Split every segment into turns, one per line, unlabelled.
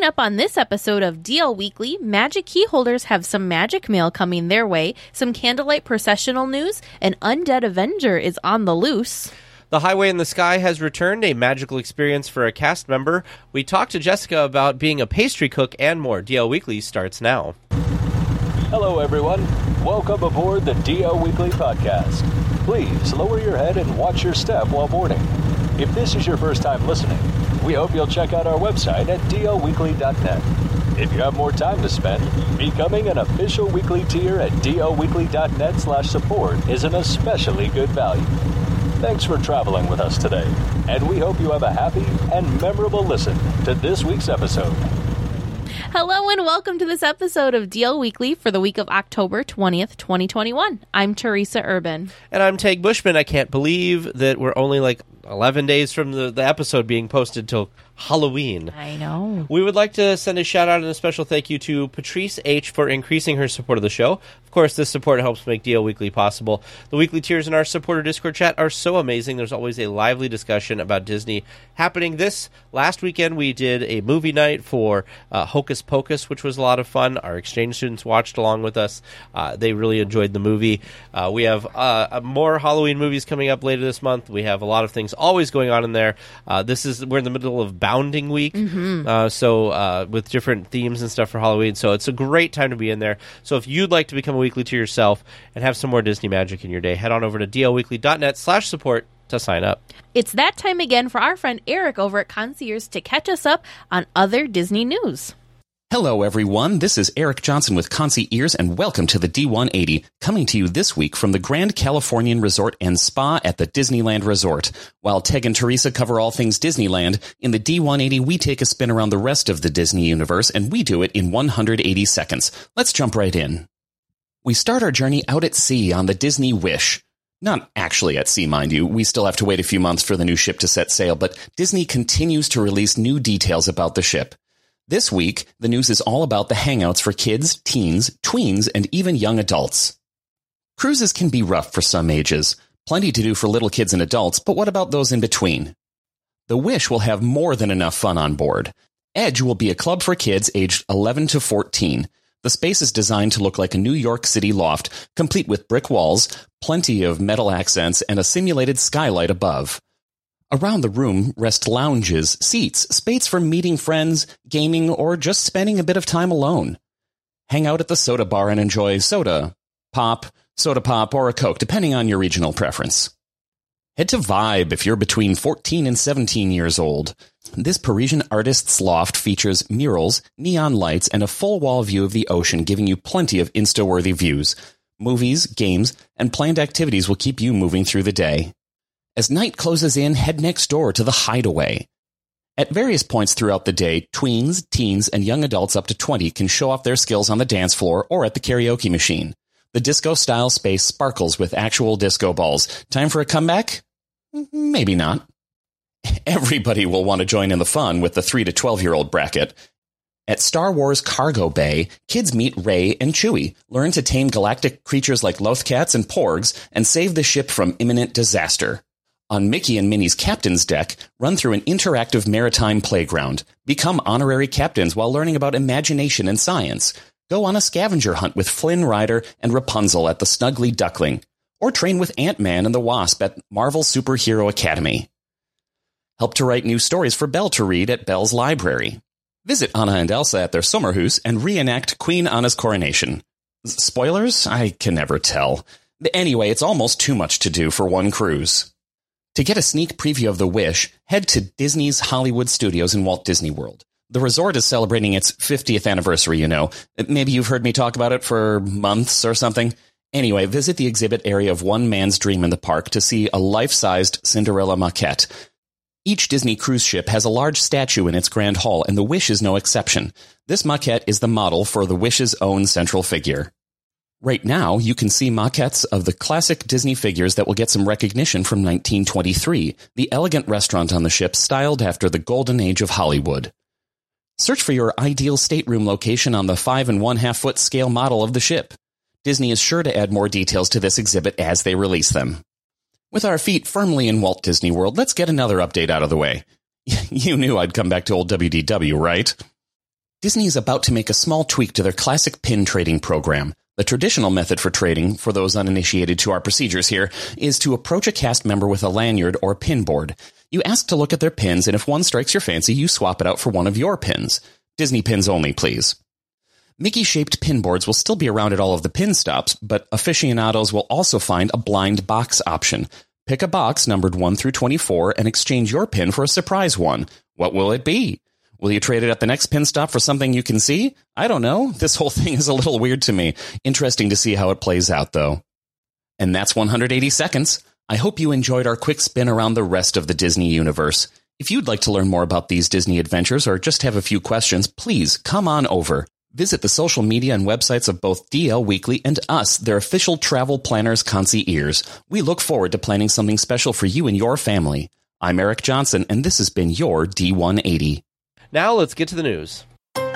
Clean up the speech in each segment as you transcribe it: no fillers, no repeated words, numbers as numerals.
up on this episode of DL Weekly, Magic Key holders have some magic mail coming their way, some Candlelight processional news, an Undead Avenger is on the loose.
The Highway in the Sky has returned, a magical experience for a cast member. We talked to Jessica about being a pastry cook and more. DL Weekly starts now.
Hello, everyone. Welcome aboard the DL Weekly podcast. Please lower your head and watch your step while boarding. If this is your first time listening, we hope you'll check out our website at dlweekly.net. If you have more time to spend, becoming an official weekly tier at dlweekly.net/support is an especially good value. Thanks for traveling with us today, and we hope you have a happy and memorable listen to this week's episode.
Hello and welcome to this episode of DL Weekly for the week of October 20th, 2021. I'm Teresa Urban.
And I'm Tag Bushman. I can't believe that we're only like 11 days from the episode being posted till Halloween.
I know.
We would like to send a shout out and a special thank you to Patrice H. for increasing her support of the show. Of course, this support helps make DL Weekly possible. The weekly tiers in our supporter Discord chat are so amazing. There's always a lively discussion about Disney happening. This last weekend, we did a movie night for Hocus Pocus, which was a lot of fun. Our exchange students watched along with us. They really enjoyed the movie. We have more Halloween movies coming up later this month. We have a lot of things always going on in there. We're in the middle of Bounding Week, so with different themes and stuff for Halloween. So it's a great time to be in there. So if you'd like to become a weekly to yourself and have some more Disney magic in your day, head on over to dlweekly.net/support to sign up.
It's that time again for our friend Eric over at Concierge to catch us up on other Disney news.
Hello, everyone. This is Eric Johnson with Concierge, and welcome to the D180, coming to you this week from the Grand Californian Resort and Spa at the Disneyland Resort. While Teg and Teresa cover all things Disneyland, in the D180 we take a spin around the rest of the Disney universe, and we do it in 180 seconds. Let's jump right in. We start our journey out at sea on the Disney Wish. Not actually at sea, mind you. We still have to wait a few months for the new ship to set sail, but Disney continues to release new details about the ship. This week, the news is all about the hangouts for kids, teens, tweens, and even young adults. Cruises can be rough for some ages. Plenty to do for little kids and adults, but what about those in between? The Wish will have more than enough fun on board. Edge will be a club for kids aged 11 to 14. The space is designed to look like a New York City loft, complete with brick walls, plenty of metal accents, and a simulated skylight above. Around the room rest lounges, seats, space for meeting friends, gaming, or just spending a bit of time alone. Hang out at the soda bar and enjoy soda pop, or a Coke, depending on your regional preference. Head to Vibe if you're between 14 and 17 years old. This Parisian artist's loft features murals, neon lights, and a full-wall view of the ocean, giving you plenty of Insta-worthy views. Movies, games, and planned activities will keep you moving through the day. As night closes in, head next door to the Hideaway. At various points throughout the day, tweens, teens, and young adults up to 20 can show off their skills on the dance floor or at the karaoke machine. The disco-style space sparkles with actual disco balls. Time for a comeback? Maybe not. Everybody will want to join in the fun with the 3 to 12-year-old bracket. At Star Wars Cargo Bay, kids meet Rey and Chewie, learn to tame galactic creatures like Lothcats and Porgs, and save the ship from imminent disaster. On Mickey and Minnie's Captain's Deck, run through an interactive maritime playground. Become honorary captains while learning about imagination and science. Go on a scavenger hunt with Flynn Rider and Rapunzel at the Snuggly Duckling. Or train with Ant-Man and the Wasp at Marvel Superhero Academy. Help to write new stories for Belle to read at Belle's Library. Visit Anna and Elsa at their Sommerhus and reenact Queen Anna's coronation. Spoilers? I can never tell. Anyway, it's almost too much to do for one cruise. To get a sneak preview of The Wish, head to Disney's Hollywood Studios in Walt Disney World. The resort is celebrating its 50th anniversary, you know. Maybe you've heard me talk about it for months or something. Anyway, visit the exhibit area of One Man's Dream in the park to see a life-sized Cinderella maquette. Each Disney cruise ship has a large statue in its grand hall, and The Wish is no exception. This maquette is the model for The Wish's own central figure. Right now, you can see maquettes of the classic Disney figures that will get some recognition from 1923, the elegant restaurant on the ship styled after the golden age of Hollywood. Search for your ideal stateroom location on the 5 1/2 foot scale model of the ship. Disney is sure to add more details to this exhibit as they release them. With our feet firmly in Walt Disney World, let's get another update out of the way. You knew I'd come back to old WDW, right? Disney is about to make a small tweak to their classic pin trading program. The traditional method for trading, for those uninitiated to our procedures here, is to approach a cast member with a lanyard or pin board. You ask to look at their pins, and if one strikes your fancy, you swap it out for one of your pins. Disney pins only, please. Mickey-shaped pin boards will still be around at all of the pin stops, but aficionados will also find a blind box option. Pick a box numbered 1 through 24 and exchange your pin for a surprise one. What will it be? Will you trade it at the next pin stop for something you can see? I don't know. This whole thing is a little weird to me. Interesting to see how it plays out, though. And that's 180 seconds. I hope you enjoyed our quick spin around the rest of the Disney universe. If you'd like to learn more about these Disney adventures or just have a few questions, please come on over. Visit the social media and websites of both DL Weekly and us, their official travel planners, concierge. We look forward to planning something special for you and your family. I'm Eric Johnson, and this has been your D180.
Now let's get to the news.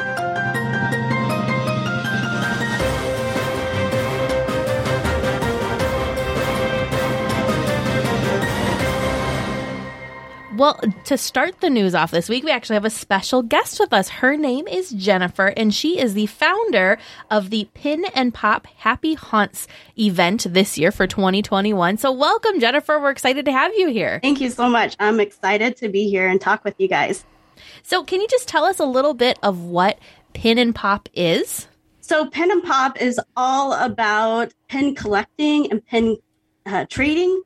Well, to start the news off this week, we actually have a special guest with us. Her name is Jennifer, and she is the founder of the Pin and Pop Happy Haunts event this year for 2021. So welcome, Jennifer. We're excited to have you here.
Thank you so much. I'm excited to be here and talk with you guys.
So can you just tell us a little bit of what Pin and Pop is?
So Pin and Pop is all about pin collecting and pin trading.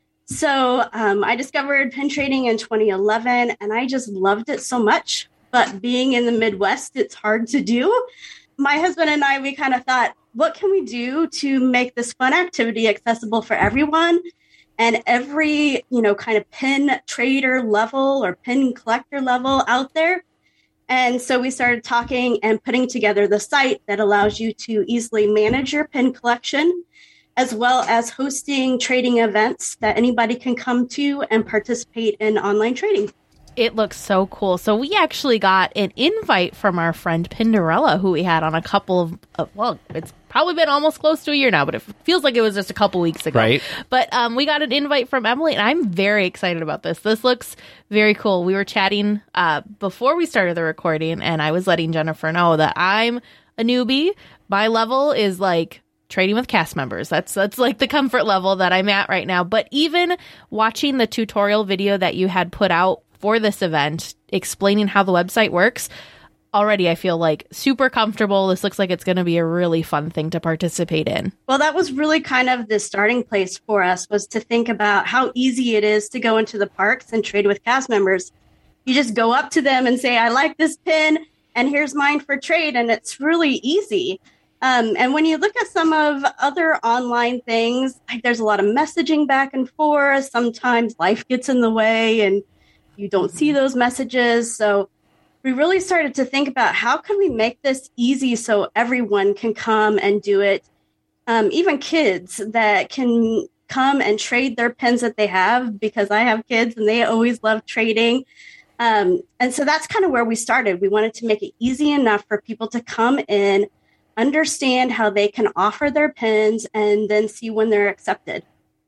So I discovered pin trading in 2011, and I just loved it so much. But being in the Midwest, it's hard to do. My husband and I, we kind of thought, what can we do to make this fun activity accessible for everyone? And every, kind of pin trader level or pin collector level out there. And so we started talking and putting together the site that allows you to easily manage your pin collection, as well as hosting trading events that anybody can come to and participate in online trading.
It looks so cool. So we actually got an invite from our friend Pinderella, who we had on a couple of, it's probably been almost close to a year now, but it feels like it was just a couple weeks ago.
Right.
But we got an invite from Emily, and I'm very excited about this. This looks very cool. We were chatting before we started the recording, and I was letting Jennifer know that I'm a newbie. My level is like trading with cast members. That's like the comfort level that I'm at right now. But even watching the tutorial video that you had put out for this event, explaining how the website works, already I feel like super comfortable. This looks like it's going to be a really fun thing to participate in.
Well, that was really kind of the starting place for us, was to think about how easy it is to go into the parks and trade with cast members. You just go up to them and say, I like this pin, and here's mine for trade. And it's really easy. And when you look at some of other online things, like there's a lot of messaging back and forth. Sometimes life gets in the way and you don't see those messages. So we really started to think about how can we make this easy so everyone can come and do it. Even kids that can come and trade their pins that they have, because I have kids and they always love trading. And so that's kind of where we started. We wanted to make it easy enough for people to come in, understand how they can offer their pins, and then see when they're accepted.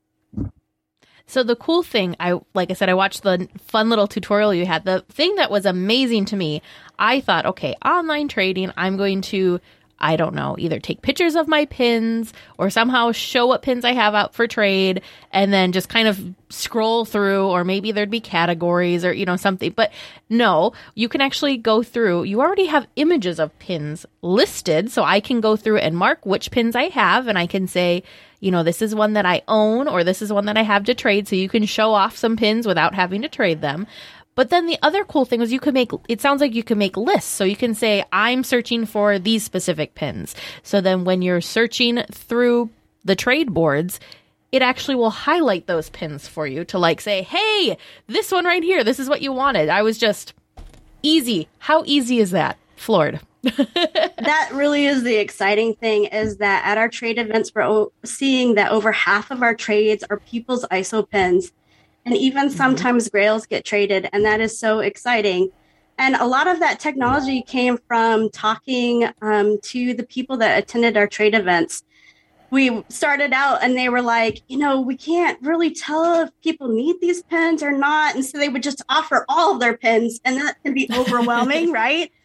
So the cool thing, like I said, I watched the fun little tutorial you had. The thing that was amazing to me, I thought, okay, online trading, I'm going to, I don't know, either take pictures of my pins or somehow show what pins I have out for trade and then just kind of scroll through, or maybe there'd be categories or, something. But no, you can actually go through. You already have images of pins listed, so I can go through and mark which pins I have, and I can say, this is one that I own, or this is one that I have to trade, so you can show off some pins without having to trade them. But then the other cool thing was it sounds like you can make lists. So you can say, I'm searching for these specific pins. So then when you're searching through the trade boards, it actually will highlight those pins for you to say, hey, this one right here, this is what you wanted. I was just easy. How easy is that? Floored.
That really is the exciting thing, is that at our trade events, we're seeing that over half of our trades are people's ISO pins. And even sometimes grails get traded, and that is so exciting. And a lot of that technology came from talking to the people that attended our trade events. We started out and they were like, we can't really tell if people need these pins or not. And so they would just offer all of their pins, and that can be overwhelming, right?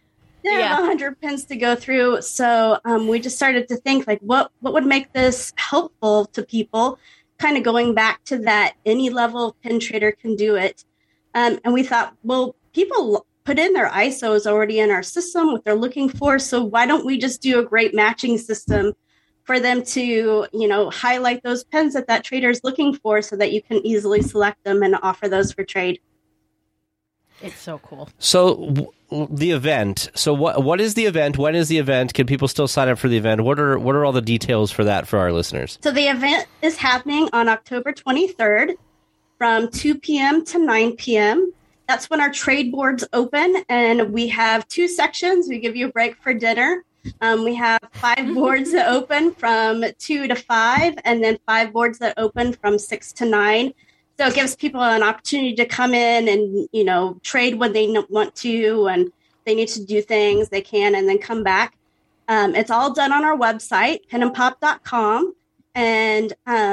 They have 100 pins to go through. So we just started to think, like, what would make this helpful to people? Kind of going back to that any level pin trader can do it. And we thought, well, people put in their ISOs already in our system, what they're looking for. So why don't we just do a great matching system for them to, highlight those pins that trader is looking for so that you can easily select them and offer those for trade.
It's so cool.
So the event. So what is the event? When is the event? Can people still sign up for the event? What are all the details for that for our listeners?
So the event is happening on October 23rd from 2 p.m. to 9 p.m. That's when our trade boards open, and we have 2 sections. We give you a break for dinner. We have 5 boards that open from 2 to 5, and then 5 boards that open from 6 to 9. So it gives people an opportunity to come in and, trade when they want to, and they need to do things, they can, and then come back. It's all done on our website, pinandpop.com. And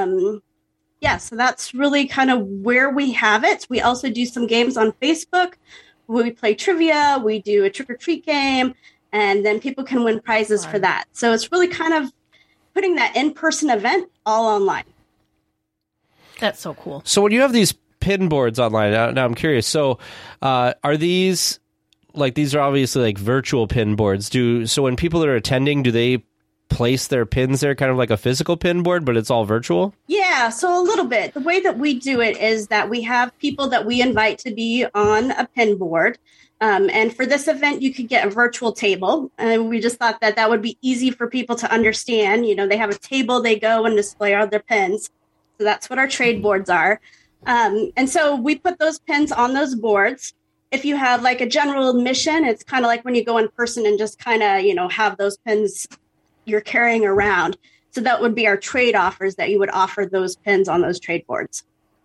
so that's really kind of where we have it. We also do some games on Facebook. We play trivia. We do a trick or treat game, and then people can win prizes for that. So it's really kind of putting that in-person event all online.
That's so cool.
So when you have these pin boards online, now I'm curious. So are these are obviously like virtual pin boards? So when people are attending, do they place their pins there, kind of like a physical pin board, but it's all virtual?
Yeah, so a little bit. The way that we do it is that we have people that we invite to be on a pin board. And for this event, you could get a virtual table. And we just thought that would be easy for people to understand. They have a table, they go and display all their pins. So that's what our trade boards are. And so we put those pins on those boards. If you have like a general admission, it's kind of like when you go in person and just kind of, have those pins you're carrying around. So that would be our trade offers, that you would offer those pins on those trade boards.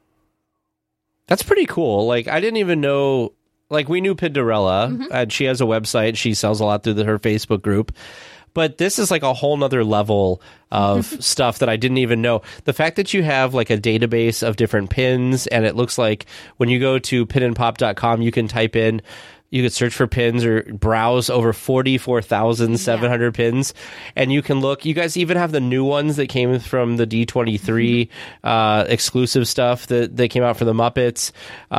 That's pretty cool. Like, I didn't even know, like, we knew Pinderella, and she has a website. She sells a lot through her Facebook group. But this is like a whole nother level of stuff that I didn't even know. The fact that you have like a database of different pins, and it looks like when you go to pinandpop.com, you can type in, you could search for pins or browse over 44,700 pins. And you can look, you guys even have the new ones that came from the D23 exclusive stuff that came out for the Muppets.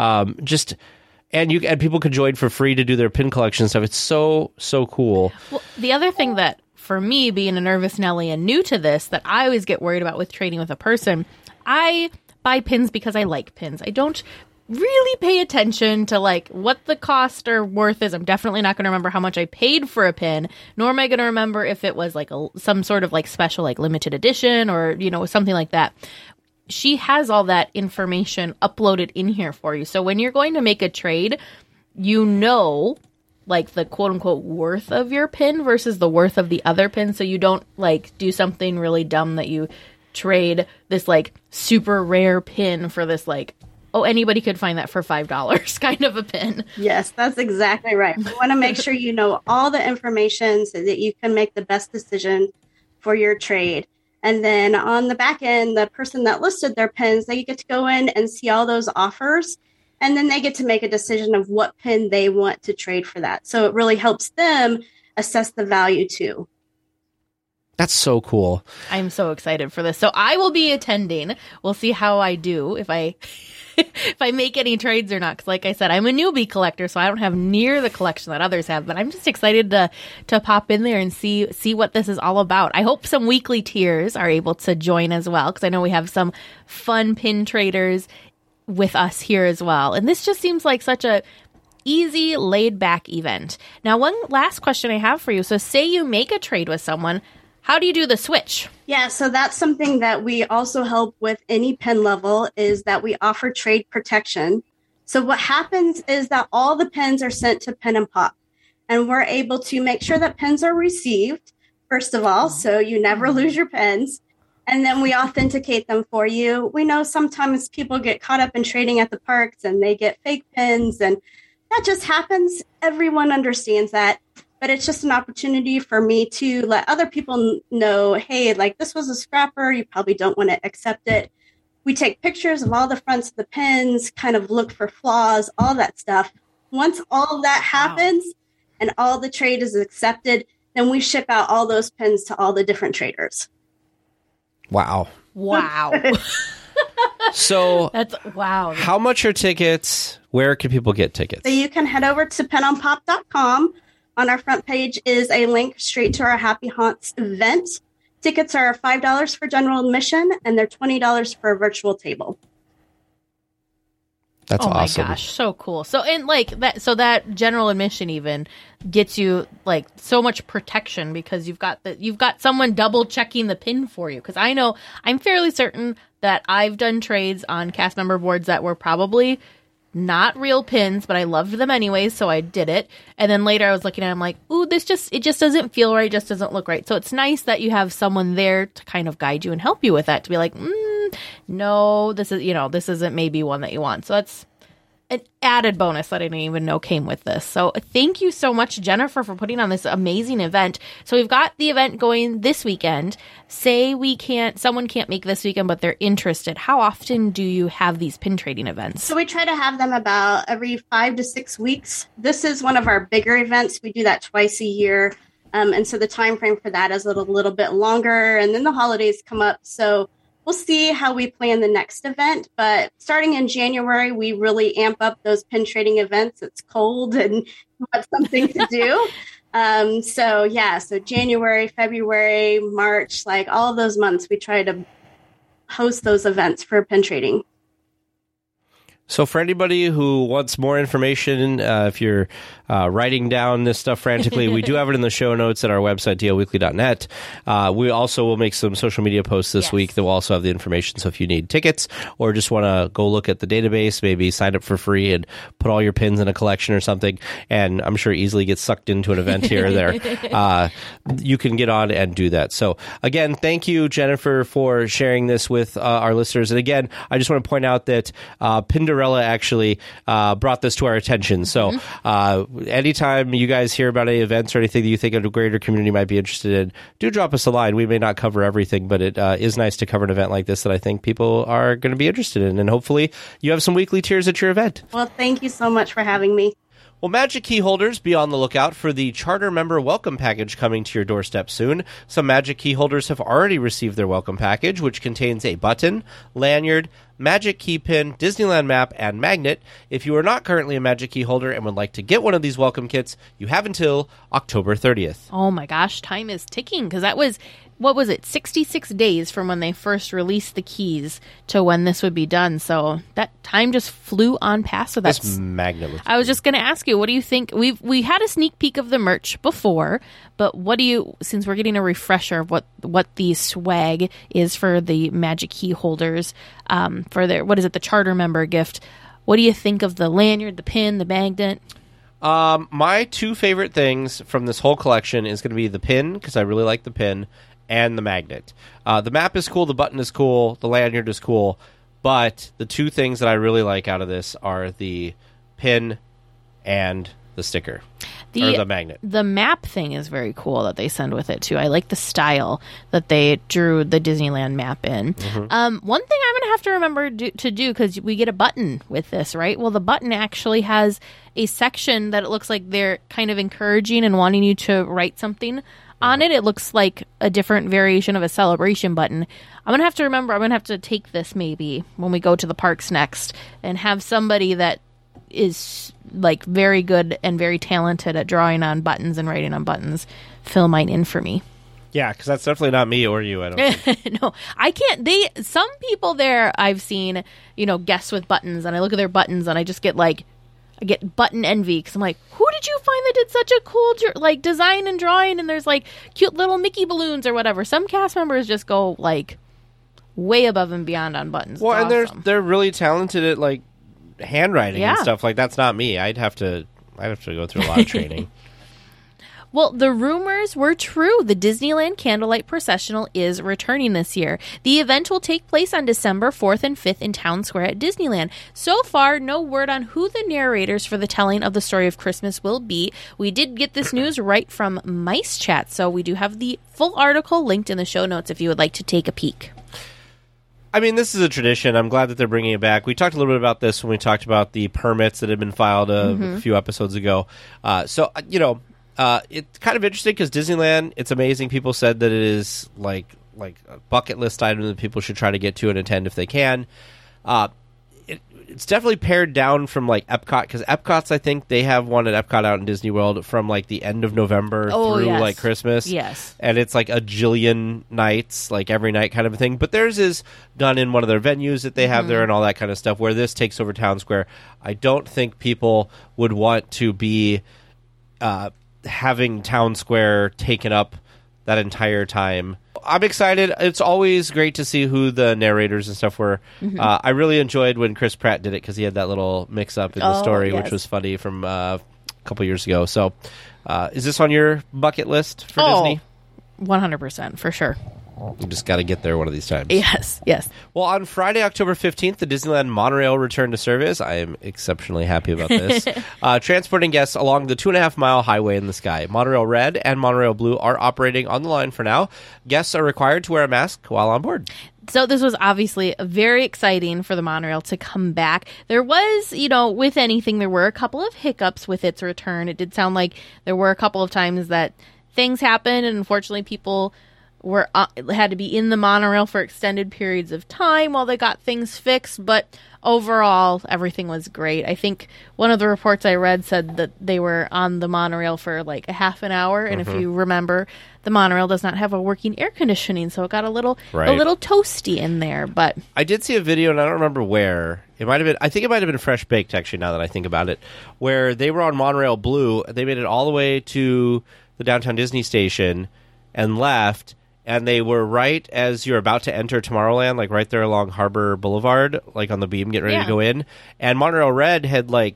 And people could join for free to do their pin collection stuff. It's so cool.
Well, the other thing that, for me, being a nervous Nelly and new to this, that I always get worried about with trading with a person, I buy pins because I like pins. I don't really pay attention to like what the cost or worth is. I'm definitely not going to remember how much I paid for a pin, nor am I going to remember if it was like some sort of like special, like limited edition or, something like that. She has all that information uploaded in here for you. So when you're going to make a trade, like the quote unquote worth of your pin versus the worth of the other pin. So you don't like do something really dumb that you trade this like super rare pin for this like, oh, anybody could find that for $5 kind of a pin.
Yes, that's exactly right. We want to make sure you know all the information so that you can make the best decision for your trade. And then on the back end, the person that listed their pins, they get to go in and see all those offers. And then they get to make a decision of what pin they want to trade for that. So it really helps them assess the value too.
That's so cool.
I'm so excited for this. So I will be attending. We'll see how I do if I make any trades or not. Because like I said, I'm a newbie collector, so I don't have near the collection that others have. But I'm just excited to pop in there and see what this is all about. I hope some weekly tiers are able to join as well, because I know we have some fun pin traders with us here as well. And this just seems like such a easy, laid-back event. Now, one last question I have for you. So say you make a trade with someone. How do you do the switch?
Yeah, so that's something that we also help with any pin level, is that we offer trade protection. So what happens is that all the pins are sent to Pin and Pop, and we're able to make sure that pins are received, first of all, so you never lose your pins. And then we authenticate them for you. We know sometimes people get caught up in trading at the parks and they get fake pins, and that just happens. Everyone understands that. But it's just an opportunity for me to let other people know, hey, like this was a scrapper. You probably don't want to accept it. We take pictures of all the fronts of the pins, kind of look for flaws, all that stuff. Once all of that happens, and all the trade is accepted, then we ship out all those pins to all the different traders.
Wow. So
wow.
How much are tickets? Where can people get tickets?
So you can head over to pinonpop.com. On our front page is a link straight to our Happy Haunts event. Tickets are $5 for general admission, and they're $20 for a virtual table.
That's awesome.
Oh my gosh, so cool. So that general admission even gets you like so much protection because you've got someone double checking the pin for you. Because I'm fairly certain that I've done trades on cast member boards that were probably not real pins, but I loved them anyways, so I did it. And then later I was looking at it, I'm like, ooh, it just doesn't feel right, just doesn't look right. So it's nice that you have someone there to kind of guide you and help you with that, to be like, no, this isn't maybe one that you want. So that's an added bonus that I didn't even know came with this. So thank you so much, Jennifer, for putting on this amazing event. So we've got the event going this weekend. Say someone can't make this weekend, but they're interested. How often do you have these pin trading events?
So we try to have them about every 5 to 6 weeks. This is one of our bigger events. We do that twice a year. And so the time frame for that is a little bit longer. And then the holidays come up. So we'll see how we plan the next event, but starting in January, we really amp up those pin trading events. It's cold and we have something to do. So January, February, March, like all of those months, we try to host those events for pin trading.
So for anybody who wants more information, if you're writing down this stuff frantically, we do have it in the show notes at our website, doweekly.net. We also will make some social media posts this week that will also have the information. So if you need tickets or just want to go look at the database, maybe sign up for free and put all your pins in a collection or something, and I'm sure easily get sucked into an event here or there, you can get on and do that. So again, thank you, Jennifer, for sharing this with our listeners. And again, I just want to point out that Pinderella actually brought this to our attention. So anytime you guys hear about any events or anything that you think a greater community might be interested in, do drop us a line. We may not cover everything, but it is nice to cover an event like this that I think people are going to be interested in. And hopefully you have some weekly tiers at your event.
Well, thank you so much for having me.
Well, Magic Key holders, be on the lookout for the Charter Member Welcome Package coming to your doorstep soon. Some Magic Key holders have already received their welcome package, which contains a button, lanyard, Magic Key pin, Disneyland map, and magnet. If you are not currently a Magic Key holder and would like to get one of these welcome kits, you have until October 30th.
Oh my gosh, time is ticking, because that was, 66 days from when they first released the keys to when this would be done. So that time just flew on past. So that's
this magnet looks
I was just going to ask you, what do you think? We had a sneak peek of the merch before, but what do you, since we're getting a refresher of what the swag is for the Magic Key holders, for their, the Charter Member gift, what do you think of the lanyard, the pin, the magnet?
My two favorite things from this whole collection is going to be the pin, because I really like the pin, and the magnet. The map is cool, the button is cool, the lanyard is cool, but the two things that I really like out of this are the pin and the sticker. Or the magnet. The
map thing is very cool that they send with it, too. I like the style that they drew the Disneyland map in. Mm-hmm. One thing I'm going to have to remember to do, because we get a button with this, right? Well, the button actually has a section that it looks like they're kind of encouraging and wanting you to write something on it. It looks like a different variation of a celebration button. I'm going to have to remember, I'm going to have to take this maybe when we go to the parks next and have somebody that is like very good and very talented at drawing on buttons and writing on buttons fill mine in for me.
Yeah, because that's definitely not me or you, I don't think.
No, I can't. Some people there I've seen, guests with buttons, and I look at their buttons and I just get I get button envy, because I'm like, who did you find that did such a cool design and drawing, and there's cute little Mickey balloons or whatever. Some cast members just go way above and beyond on buttons.
Well,
it's
and
awesome.
they're really talented at handwriting and stuff. That's not me. I'd have to go through a lot of training.
Well, the rumors were true. The Disneyland Candlelight Processional is returning this year. The event will take place on December 4th and 5th in Town Square at Disneyland. So far, no word on who the narrators for the telling of the story of Christmas will be. We did get this news right from Mice Chat, so we do have the full article linked in the show notes if you would like to take a peek.
I mean, this is a tradition. I'm glad that they're bringing it back. We talked a little bit about this when we talked about the permits that had been filed a few episodes ago. It's kind of interesting because Disneyland, it's amazing. People said that it is like a bucket list item that people should try to get to and attend if they can. It's definitely pared down from like Epcot, because Epcot's, I think they have one at Epcot out in Disney World from like the end of November through like Christmas.
Yes.
And it's like a jillion nights, like every night kind of a thing. But theirs is done in one of their venues that they have there and all that kind of stuff, where this takes over Town Square. I don't think people would want to be having Town Square taken up that entire time. I'm excited. It's always great to see who the narrators and stuff were. I really enjoyed when Chris Pratt did it, because he had that little mix-up in the story, which was funny from a couple years ago. So is this on your bucket list for Disney?
100%, for sure.
You just got to get there one of these times.
Yes.
Well, on Friday, October 15th, the Disneyland Monorail returned to service. I am exceptionally happy about this. Transporting guests along the 2.5-mile highway in the sky. Monorail Red and Monorail Blue are operating on the line for now. Guests are required to wear a mask while on board.
So this was obviously very exciting for the monorail to come back. There was, with anything, there were a couple of hiccups with its return. It did sound like there were a couple of times that things happened, and unfortunately people had to be in the monorail for extended periods of time while they got things fixed, but overall everything was great. I think one of the reports I read said that they were on the monorail for like a half an hour, and if you remember, the monorail does not have a working air conditioning, so it got a little toasty in there. But
I did see a video, and I don't remember where. I think it might have been Fresh Baked, actually, now that I think about it, where they were on Monorail Blue. They made it all the way to the Downtown Disney station and left. And they were right as you're about to enter Tomorrowland, like right there along Harbor Boulevard, like on the beam, getting ready to go in. And Monorail Red had like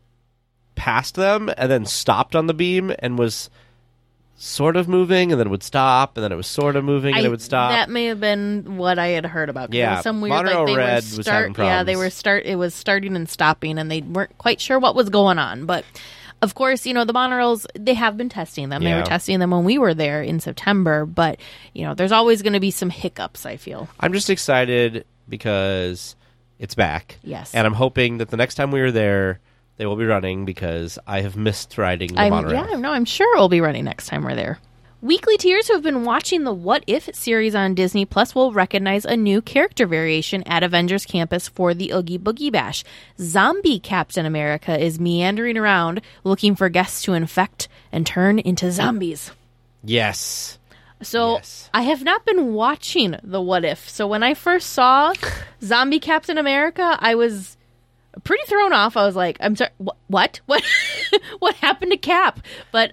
passed them and then stopped on the beam and was sort of moving, and then it would stop, and then it was sort of moving, and it would stop.
That may have been what I had heard about.
Yeah,
it was some weird,
Monorail
they
Red
were
was having problems.
Yeah, they were it was starting and stopping, and they weren't quite sure what was going on, but. Of course, the monorails, they have been testing them. They were testing them when we were there in September. But, there's always going to be some hiccups, I feel.
I'm just excited because it's back.
Yes.
And I'm hoping that the next time we are there, they will be running, because I have missed riding the monorail.
Yeah, no, I'm sure it will be running next time we're there. Weekly tiers who have been watching the What If series on Disney Plus will recognize a new character variation at Avengers Campus for the Oogie Boogie Bash. Zombie Captain America is meandering around looking for guests to infect and turn into zombies.
Yes.
So I have not been watching the What If. So when I first saw Zombie Captain America, I was pretty thrown off. I was like, I'm sorry, what? What happened to Cap? But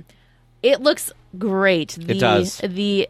it looks great.
It does.
The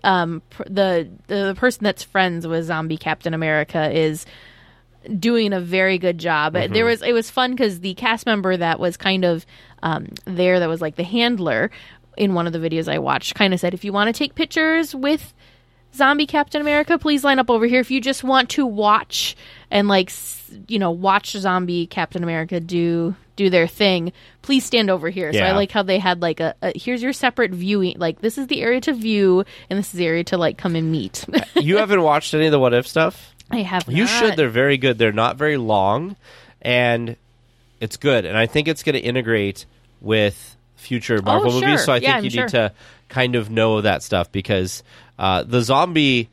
person that's friends with Zombie Captain America is doing a very good job. It was fun because the cast member that was kind of there, that was like the handler in one of the videos I watched, kind of said, if you want to take pictures with Zombie Captain America, please line up over here. If you just want to watch and watch Zombie Captain America do their thing, please stand over here. So I like how they had like a here's your separate viewing, like this is the area to view and this is the area to like come and meet.
You haven't watched any of the What If stuff?
I have not.
You should. They're very good. They're not very long, and it's good. And I think it's going to integrate with future Marvel movies. So I think you need to kind of know that stuff, because the zombie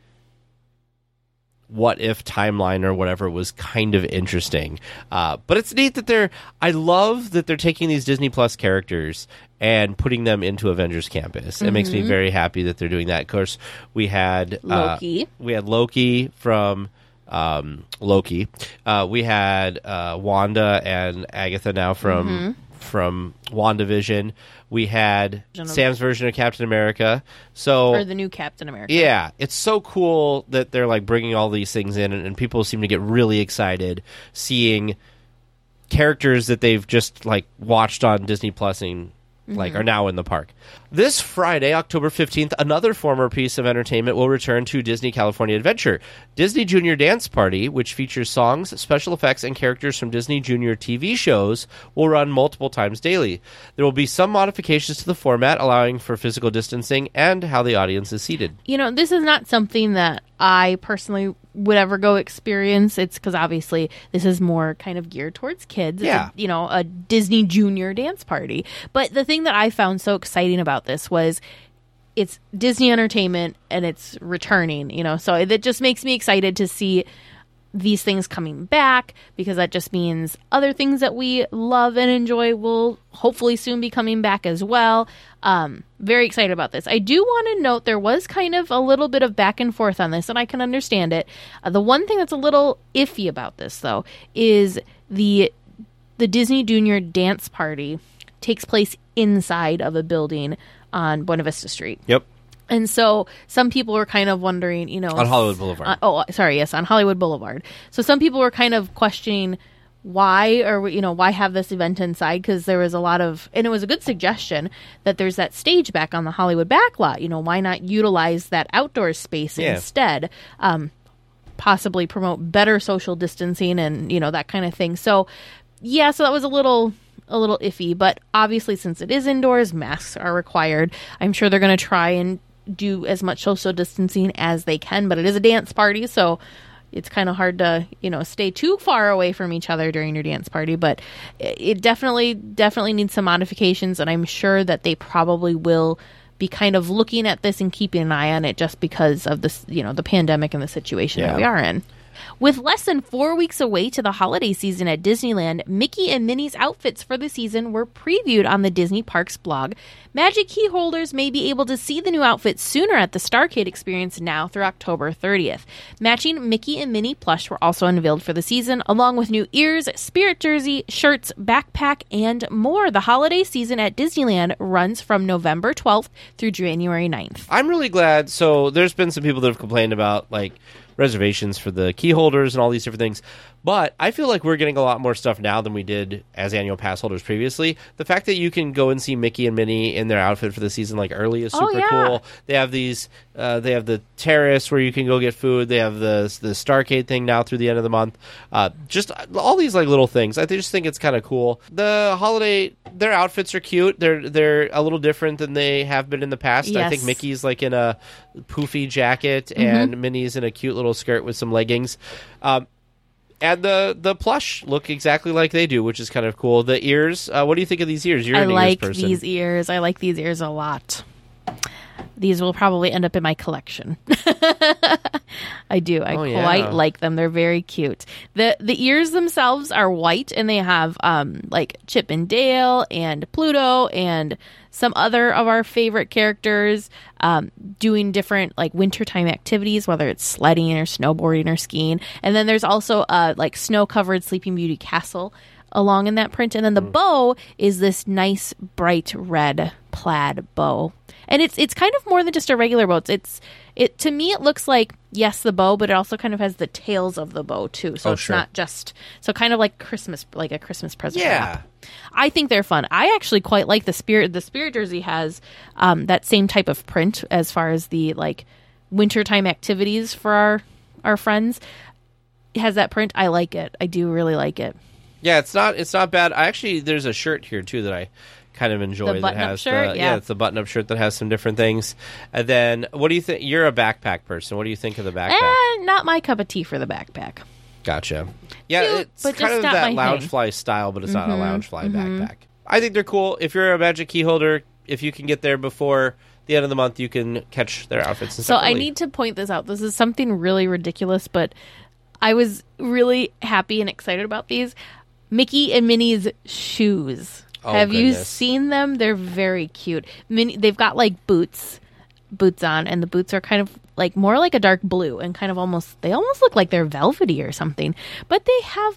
What If timeline or whatever was kind of interesting. But it's neat that I love that they're taking these Disney Plus characters and putting them into Avengers Campus. It makes me very happy that they're doing that. Of course, we had
Loki.
We had Loki from Loki. We had Wanda and Agatha now from WandaVision. We had Sam's version of Captain America.
Or the new Captain America.
Yeah, it's so cool that they're like bringing all these things in, and people seem to get really excited seeing characters that they've just like watched on Disney Plus and like are now in the park. This Friday, October 15th, another former piece of entertainment will return to Disney California Adventure. Disney Junior Dance Party, which features songs, special effects, and characters from Disney Junior TV shows, will run multiple times daily. There will be some modifications to the format, allowing for physical distancing and how the audience is seated.
You know, this is not something that I personally would ever go experience. It's because obviously this is more kind of geared towards kids.
Yeah.
It's a Disney Junior Dance Party. But the thing that I found so exciting about this was it's Disney Entertainment and it's returning, so that just makes me excited to see these things coming back, because that just means other things that we love and enjoy will hopefully soon be coming back as well. Very excited about this. I do want to note there was kind of a little bit of back and forth on this, and I can understand it. The one thing that's a little iffy about this, though, is the Disney Junior Dance Party takes place inside of a building on Buena Vista Street.
Yep.
And so some people were kind of wondering,
on Hollywood Boulevard.
On Hollywood Boulevard. So some people were kind of questioning why have this event inside, because there was a lot of, and it was a good suggestion that there's that stage back on the Hollywood backlot. Why not utilize that outdoor space instead? Possibly promote better social distancing and, that kind of thing. So, yeah, so that was a little iffy, but obviously since it is indoors, masks are required. I'm sure they're going to try and do as much social distancing as they can, but it is a dance party, so it's kind of hard to, stay too far away from each other during your dance party, but it definitely needs some modifications, and I'm sure that they probably will be kind of looking at this and keeping an eye on it just because of this, the pandemic and the situation that we are in. With less than 4 weeks away to the holiday season at Disneyland, Mickey and Minnie's outfits for the season were previewed on the Disney Parks blog. Magic Key holders may be able to see the new outfits sooner at the Starcade experience now through October 30th. Matching Mickey and Minnie plush were also unveiled for the season, along with new ears, spirit jersey, shirts, backpack, and more. The holiday season at Disneyland runs from November 12th through January 9th.
I'm really glad. So there's been some people that have complained about, reservations for the key holders and all these different things. But I feel like we're getting a lot more stuff now than we did as annual pass holders previously. The fact that you can go and see Mickey and Minnie in their outfit for the season early is super cool. They have these they have the terrace where you can go get food. They have the Starcade thing now through the end of the month. Just all these little things. I just think it's kind of cool. The holiday, their outfits are cute. They're a little different than they have been in the past.
Yes.
I think Mickey's in a poofy jacket and Minnie's in a cute little skirt with some leggings. And the plush look exactly like they do, which is kind of cool. The ears, what do you think of these ears? You're an ears person.
These ears. I like these ears a lot. These will probably end up in my collection. I do. I quite like them. They're very cute. The ears themselves are white, and they have Chip and Dale and Pluto and some other of our favorite characters doing different wintertime activities, whether it's sledding or snowboarding or skiing. And then there's also a snow-covered Sleeping Beauty castle along in that print. And then the bow is this nice bright red plaid bow. And it's kind of more than just a regular bow. It to me it looks like, yes, the bow, but it also kind of has the tails of the bow too. So it's not just kind of like Christmas, like a Christmas present.
Yeah.
I think they're fun. I actually quite like the Spirit. The Spirit jersey has that same type of print as far as the wintertime activities for our friends. It has that print. I like it. I do really like it.
Yeah, it's not bad. There's a shirt here too that I kind of enjoy.
The button-up shirt? Yeah,
it's the button-up shirt that has some different things. And then, what do you think? You're a backpack person. What do you think of the backpack?
Not my cup of tea for the backpack.
Gotcha. Yeah,
cute,
it's
but
kind of
just
that
not my
Loungefly style, but it's not a Loungefly backpack. I think they're cool. If you're a Magic Key holder, if you can get there before the end of the month, you can catch their outfits and
So
stuff.
I need to point this out. This is something really ridiculous, but I was really happy and excited about these. Mickey and Minnie's shoes.
Oh,
Have you
goodness.
seen them? They're very cute. They've got boots on, and the boots are kind of more like a dark blue and kind of almost look like they're velvety or something. But they have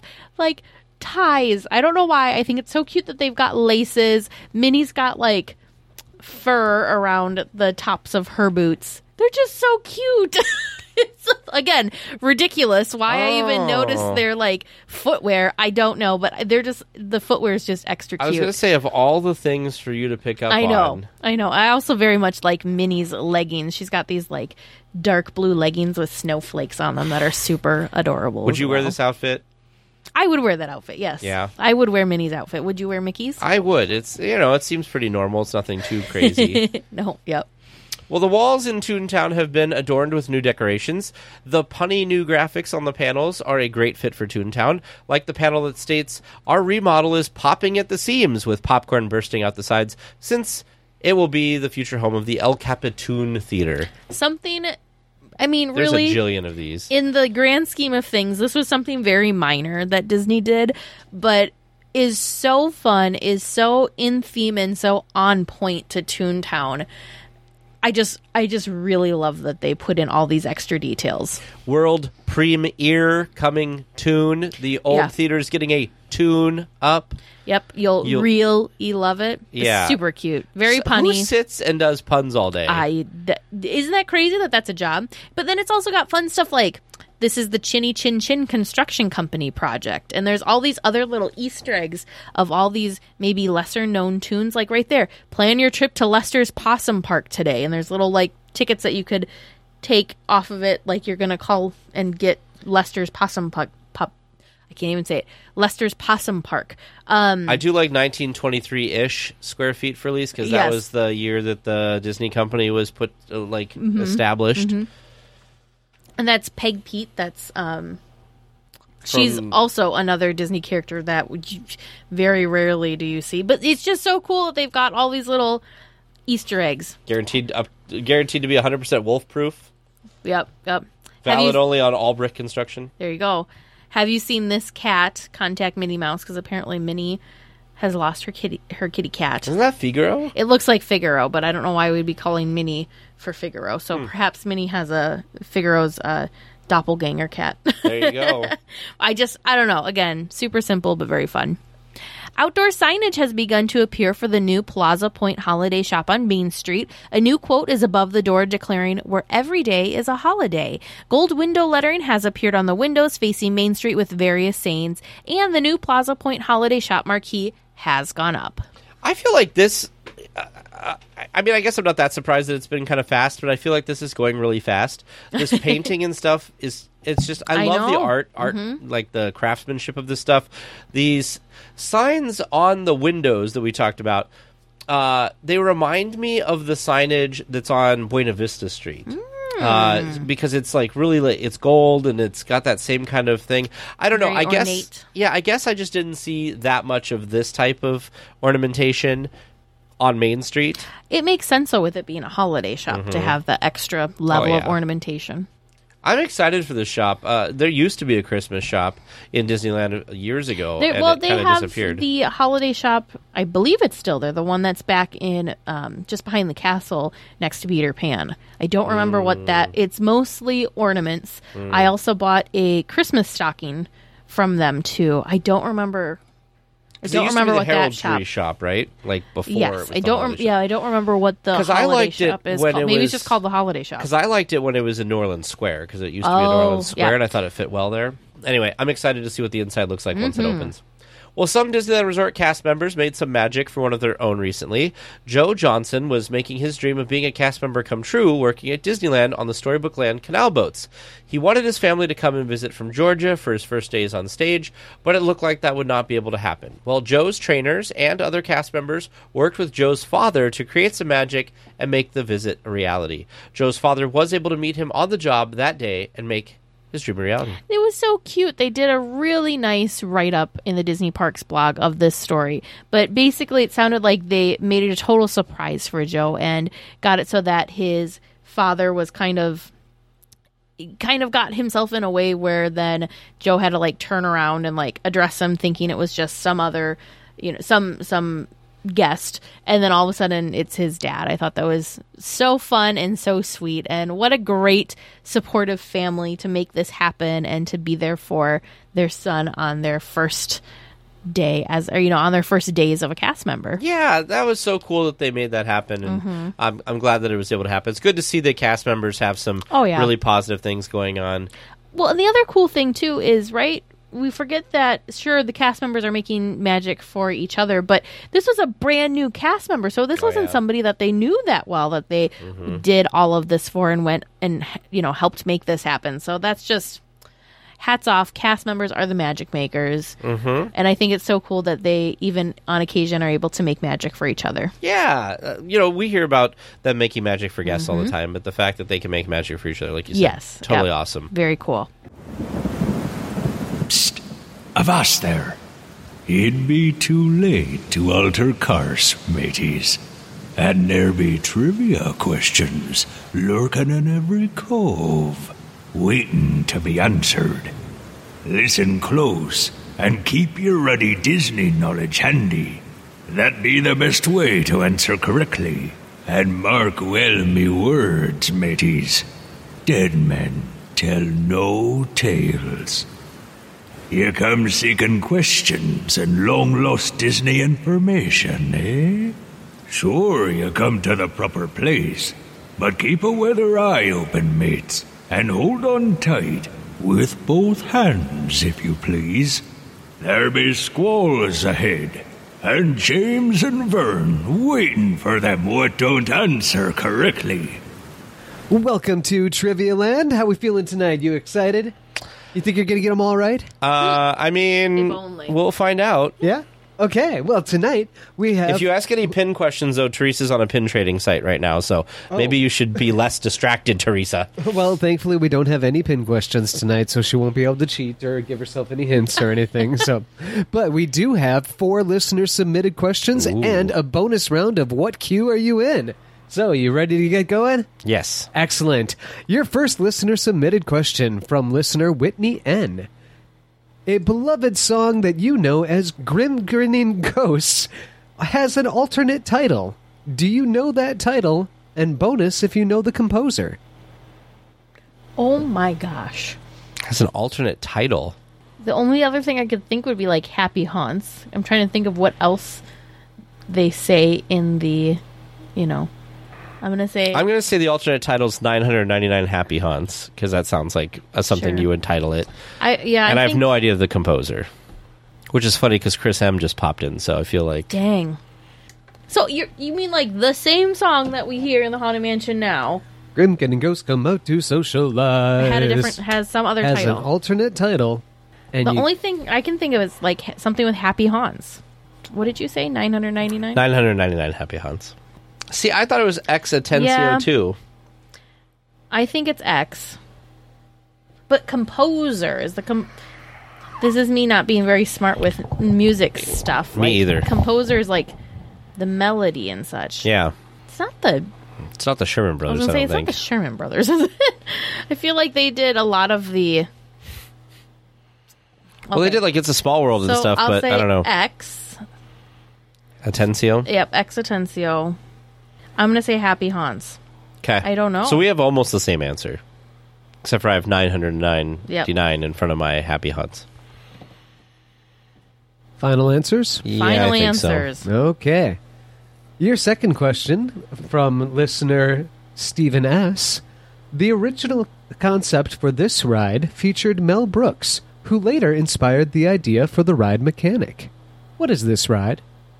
ties. I don't know why. I think it's so cute that they've got laces. Minnie's got fur around the tops of her boots. They're just so cute. It's, again, ridiculous. Why I even noticed their like footwear, I don't know, but they're just, the footwear is just extra cute.
I was going to say, of all the things for you to pick up
I know.
on.
I know. I also very much like Minnie's leggings. She's got these like dark blue leggings with snowflakes on them that are super adorable.
Would you wear this outfit?
I would wear that outfit, yes.
Yeah.
I would wear Minnie's outfit. Would you wear Mickey's?
I would. It's, it seems pretty normal. It's nothing too crazy.
No, yep.
Well, the walls in Toontown have been adorned with new decorations. The punny new graphics on the panels are a great fit for Toontown, like the panel that states, "Our remodel is popping at the seams," with popcorn bursting out the sides, since it will be the future home of the El Capitan Theater.
Something, I mean,
There's
really,
a jillion of these.
in the grand scheme of things, this was something very minor that Disney did, but is so fun, is so in theme, and so on point to Toontown. I just really love that they put in all these extra details.
World premiere coming Toon. The old theater's getting a tune up.
Yep, you'll really love it.
Yeah.
It's super cute, very punny.
Who sits and does puns all day?
Isn't that crazy that that's a job? But then it's also got fun stuff like, this is the Chinny Chin Chin Construction Company project. And there's all these other little Easter eggs of all these maybe lesser known tunes. Like right there, plan your trip to Lester's Possum Park today. And there's little like tickets that you could take off of it. Like you're going to call and get Lester's Possum Park. I can't even say it. Lester's Possum Park.
I do like 1923-ish square feet for lease because that was the year that the Disney company was established.
Mm-hmm. And that's Peg Pete. That's she's also another Disney character that very rarely do you see. But it's just so cool that they've got all these little Easter eggs.
Guaranteed to be 100% wolf-proof.
Yep.
Valid only on all brick construction.
There you go. Have you seen this cat contact Minnie Mouse? Because apparently Minnie has lost her kitty cat.
Isn't that Figaro?
It looks like Figaro, but I don't know why we'd be calling Minnie for Figaro. So perhaps Minnie has Figaro's doppelganger cat.
There you go.
I don't know. Again, super simple, but very fun. Outdoor signage has begun to appear for the new Plaza Point holiday shop on Main Street. A new quote is above the door declaring, "Where every day is a holiday." Gold window lettering has appeared on the windows facing Main Street with various sayings, and the new Plaza Point holiday shop marquee has gone up.
I feel like this... I mean, I guess I'm not that surprised that it's been kind of fast, but I feel like this is going really fast. This painting and stuff it's just, I love the art, like the craftsmanship of this stuff. These signs on the windows that we talked about, they remind me of the signage that's on Buena Vista Street. Because it's like really, it's gold and it's got that same kind of thing. I don't know.
Very ornate.
I guess I just didn't see that much of this type of ornamentation on Main Street.
It makes sense, though, with it being a holiday shop to have the extra level of ornamentation.
I'm excited for this shop. There used to be a Christmas shop in Disneyland years ago, and it
they
kind of
have
disappeared.
The holiday shop, I believe it's still there, the one that's back in just behind the castle next to Peter Pan. I don't remember what that... It's mostly ornaments. I also bought a Christmas stocking from them, too. I don't remember... I don't remember what that
shop, right? Like before.
Yes, I don't remember what the holiday shop is called. Maybe it's just called the holiday shop.
Because I liked it when it was in Norland Square, because it used to be in Norland Square, and I thought it fit well there. Anyway, I'm excited to see what the inside looks like once it opens. Well, some Disneyland Resort cast members made some magic for one of their own recently. Joe Johnson was making his dream of being a cast member come true working at Disneyland on the Storybook Land canal boats. He wanted his family to come and visit from Georgia for his first days on stage, but it looked like that would not be able to happen. Well, Joe's trainers and other cast members worked with Joe's father to create some magic and make the visit a reality. Joe's father was able to meet him on the job that day and make his dream a reality.
It was so cute. They did a really nice write-up in the Disney Parks blog of this story. But basically, it sounded like they made it a total surprise for Joe and got it so that his father was kind of got himself in a way where then Joe had to like turn around and like address him, thinking it was just some other, some guest, and then all of a sudden it's his dad. I thought that was so fun and so sweet, and what a great supportive family to make this happen and to be there for their son on their first day on their first days of a cast member.
Yeah, that was so cool that they made that happen, and I'm glad that it was able to happen. It's good to see the cast members have some really positive things going on.
Well, and the other cool thing too is, right, we forget that, sure, the cast members are making magic for each other, but this was a brand new cast member, so this wasn't somebody that they knew that well, that they did all of this for and went and helped make this happen. So that's just hats off. Cast members are the magic makers, and I think it's so cool that they even on occasion are able to make magic for each other.
Yeah, we hear about them making magic for guests all the time, but the fact that they can make magic for each other, like you said, totally awesome.
Very cool.
Psst, avast there. It'd be too late to alter course, mateys. And there be trivia questions lurking in every cove, waiting to be answered. Listen close and keep your ruddy Disney knowledge handy. That be the best way to answer correctly. And mark well me words, mateys. Dead men tell no tales. You come seeking questions and long-lost Disney information, eh? Sure, you come to the proper place, but keep a weather eye open, mates, and hold on tight, with both hands, if you please. There be squalls ahead, and James and Vern waiting for them what don't answer correctly.
Welcome to Trivia Land. How we feeling tonight? You excited? You think you're going to get them all right?
I mean, we'll find out.
Yeah? Okay. Well, tonight we have...
If you ask any pin questions, though, Teresa's on a pin trading site right now, so maybe you should be less distracted, Teresa.
Well, thankfully, we don't have any pin questions tonight, so she won't be able to cheat or give herself any hints or anything. But we do have 4 listener-submitted questions and a bonus round of What Queue Are You In? So, you ready to get going?
Yes.
Excellent. Your first listener-submitted question from listener Whitney N. A beloved song that you know as Grim Grinning Ghosts has an alternate title. Do you know that title? And bonus if you know the composer.
Oh my gosh.
Has an alternate title.
The only other thing I could think would be like Happy Haunts. I'm trying to think of what else they say in the, I'm going to say
the alternate title is 999 Happy Haunts, because that sounds like something you would title it. I have no idea of the composer, which is funny because Chris M. just popped in, so I feel like...
Dang. So you mean like the same song that we hear in the Haunted Mansion now?
Grim Grinning Ghosts come out to socialize.
Has some other title.
Has an alternate title. And
the only thing I can think of is like something with Happy Haunts. What did you say? 999?
999 Happy Haunts. See, I thought it was X Atencio too.
I think it's X. But composer is this is me not being very smart with music stuff.
Me either.
Composer is like the melody and such.
Yeah.
It's not the
Sherman Brothers, I don't
think. It's not the Sherman Brothers, is it? I feel like they did a lot of the... Okay.
Well, they did like It's a Small World and stuff, but I don't know.
X.
Atencio?
Yep, X Atencio. I'm going to say Happy Haunts.
Okay.
I don't know.
So we have almost the same answer. Except for I have 999 in front of my Happy Haunts.
Final answers?
Final answers.
So.
Okay. Your second question from listener Stephen S. The original concept for this ride featured Mel Brooks, who later inspired the idea for the ride mechanic. What is this ride?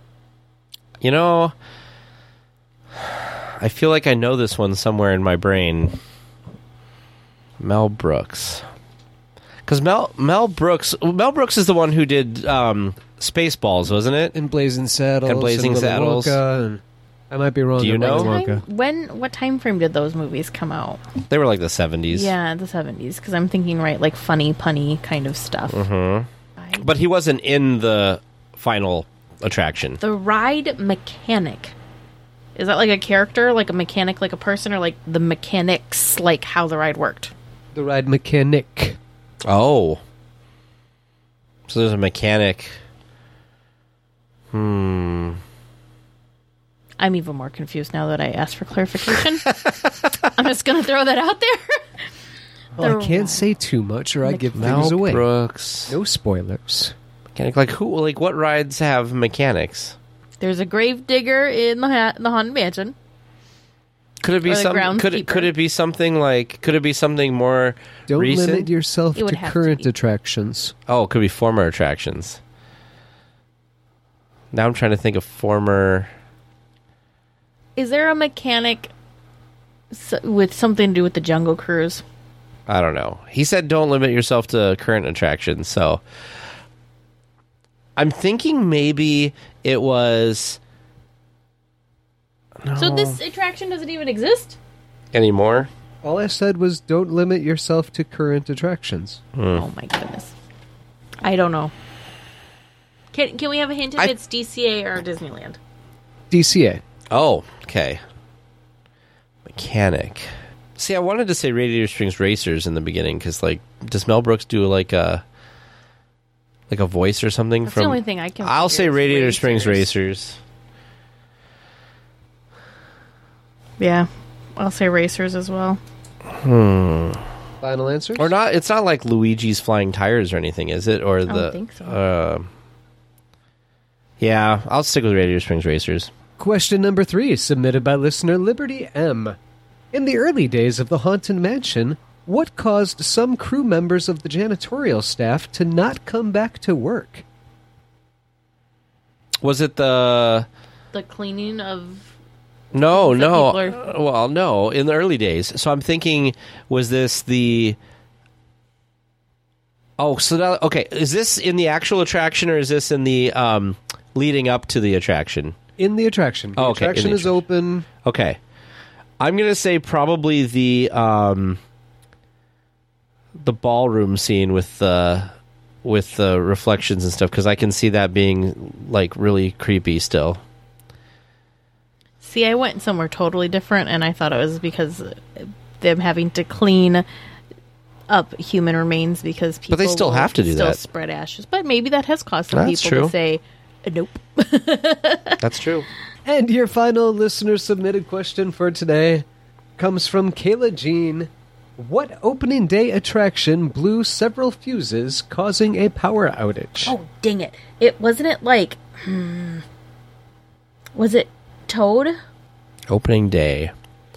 I feel like I know this one somewhere in my brain. Mel Brooks. Because Mel Brooks is the one who did Spaceballs, wasn't it?
And Blazing Saddles.
And Blazing Saddles.
And I might be wrong.
Do you know?
What time frame did those movies come out?
They were like the 70s.
Yeah, the 70s. Because I'm thinking, like funny, punny kind of stuff.
Mm-hmm. But he wasn't in the final attraction.
The ride mechanic. Is that like a character, like a mechanic, like a person, or like the mechanics, like how the ride worked?
The ride mechanic.
Oh. So there's a mechanic.
I'm even more confused now that I asked for clarification. I'm just going to throw that out there.
Well, I can't say too much or I give things away.
Brooks.
No spoilers.
Mechanic, like who? Like what rides have mechanics?
There's a grave digger in the Haunted Mansion.
Could it be
Or the
some? Could
groundskeeper.
it be something like? Could it be something more
Don't
recent?
limit yourself
It would
to
have to
current
be.
attractions.
Oh, it could be former attractions. Now I'm trying to think of former.
Is there a mechanic with something to do with the Jungle Cruise?
I don't know. He said don't limit yourself to current attractions, so I'm thinking maybe it was
So this attraction doesn't even exist?
anymore.
All I said was don't limit yourself to current attractions.
Oh my goodness. I don't know. Can we have a hint if
I-
it's DCA or Disneyland?
DCA.
Oh, okay. Mechanic. See, I wanted to say Radiator Springs Racers in the beginning because, like, does Mel Brooks do like a voice or something
That's
from?
the only thing I can
I'll
figure
say
is
Radiator
Racers.
Springs Racers.
Yeah. I'll say Racers as well.
Final answers?
Or not? It's not like Luigi's Flying Tires or anything, is it? Or
don't think
so. Yeah, I'll stick with Radiator Springs Racers.
Question number 3, submitted by listener Liberty M. In the early days of the Haunted Mansion, what caused some crew members of the janitorial staff to not come back to work?
Was it the?
The cleaning of...
No,
That
no.
people are-
Well, no. In the early days, so I'm thinking, was this the? Oh, so now, okay. Is this in the actual attraction or is this in the leading up to the attraction?
In the attraction. The
Oh, okay, in
attraction
the
is open.
Okay, I'm gonna say probably the ballroom scene with the reflections and stuff because I can see that being like really creepy still.
See, I went somewhere totally different, and I thought it was because them having to clean up human remains because people
they still
will
have to do
still
that.
spread ashes. But maybe that has caused some
That's
people
true.
to say, nope.
That's true.
And your final listener submitted question for today comes from Kayla Jean. What opening day attraction blew several fuses, causing a power outage?
Oh, dang it. Wasn't it like... was it Toad?
Opening day.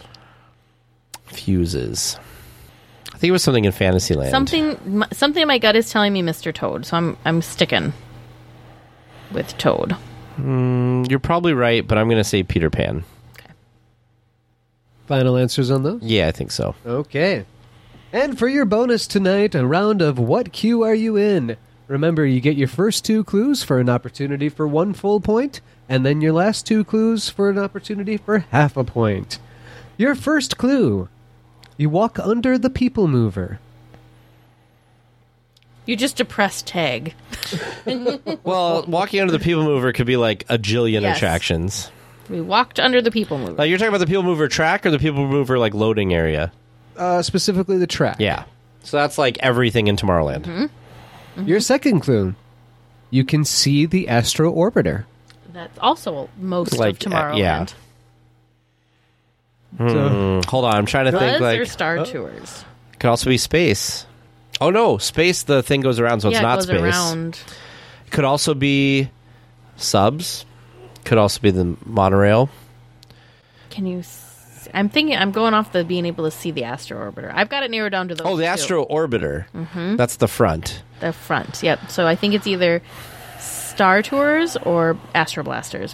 Fuses. I think it was something in Fantasyland.
Something in my gut is telling me Mr. Toad, so I'm sticking with Toad.
You're probably right, but I'm going to say Peter Pan.
Final answers on those?
Yeah, I think so.
Okay. And for your bonus tonight, a round of What Queue Are You In? Remember, you get your first 2 clues for an opportunity for 1 full point, and then your last 2 clues for an opportunity for half a point. Your first clue. You walk under the People Mover.
You just depressed tag.
Well, walking under the People Mover could be like a jillion
Yes.
attractions.
We walked under the People Mover.
Like you're talking about the People Mover track or the People Mover like loading area?
Specifically the track.
Yeah. So that's like everything in Tomorrowland.
Mm-hmm.
Your second clue. You can see the Astro Orbiter.
That's also most
Like,
of Tomorrowland.
yeah.
So,
Hold on, I'm trying to
Buzz
think. Like
or Star Tours?
could also be space. Oh no, space. The thing goes around, so
yeah,
it's not
it goes
space.
around.
Could also be subs. Could also be the monorail.
Can you... I'm going off the being able to see the Astro Orbiter. I've got it narrowed down to those
Oh, the
two.
Astro Orbiter. Mm-hmm. That's the front.
The front, yep. So I think it's either Star Tours or Astro Blasters.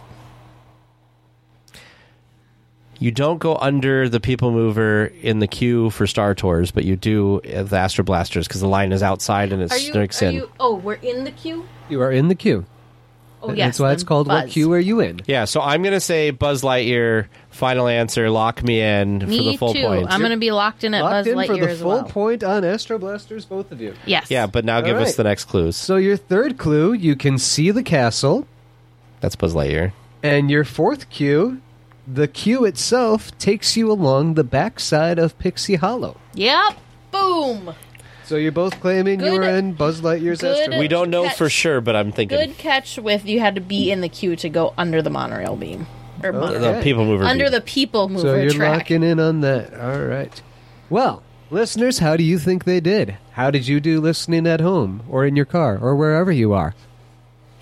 You don't go under the People Mover in the queue for Star Tours, but you do the Astro Blasters because the line is outside and it sneaks in.
Oh, we're in the queue?
you are in the queue.
Oh, yes.
That's why it's
then
called What
Buzz.
Queue Are You In?
Yeah, so I'm going to say Buzz Lightyear, final answer, lock me in for the
Me
full
too.
point.
I'm going to be locked in at
Locked
Buzz
in
Lightyear
for the
as
full
well.
point on Astro Blasters, both of you.
Yes.
Yeah, but now give
All
us
right.
the next clues.
So your third clue, you can see the castle.
That's Buzz Lightyear.
And your fourth cue, the queue itself takes you along the backside of Pixie Hollow.
Yep. Boom.
So you're both claiming you
Good-
were in Buzz Lightyear's
good-
Astro.
We don't know
catch.
for sure, but I'm thinking
Good catch with you had to be in the queue to go under the monorail beam. Or monorail.
the People Mover.
Under
beam.
the People Mover
So you're
track.
locking in on that. All right. Well, listeners, how do you think they did? How did you do listening at home or in your car or wherever you are?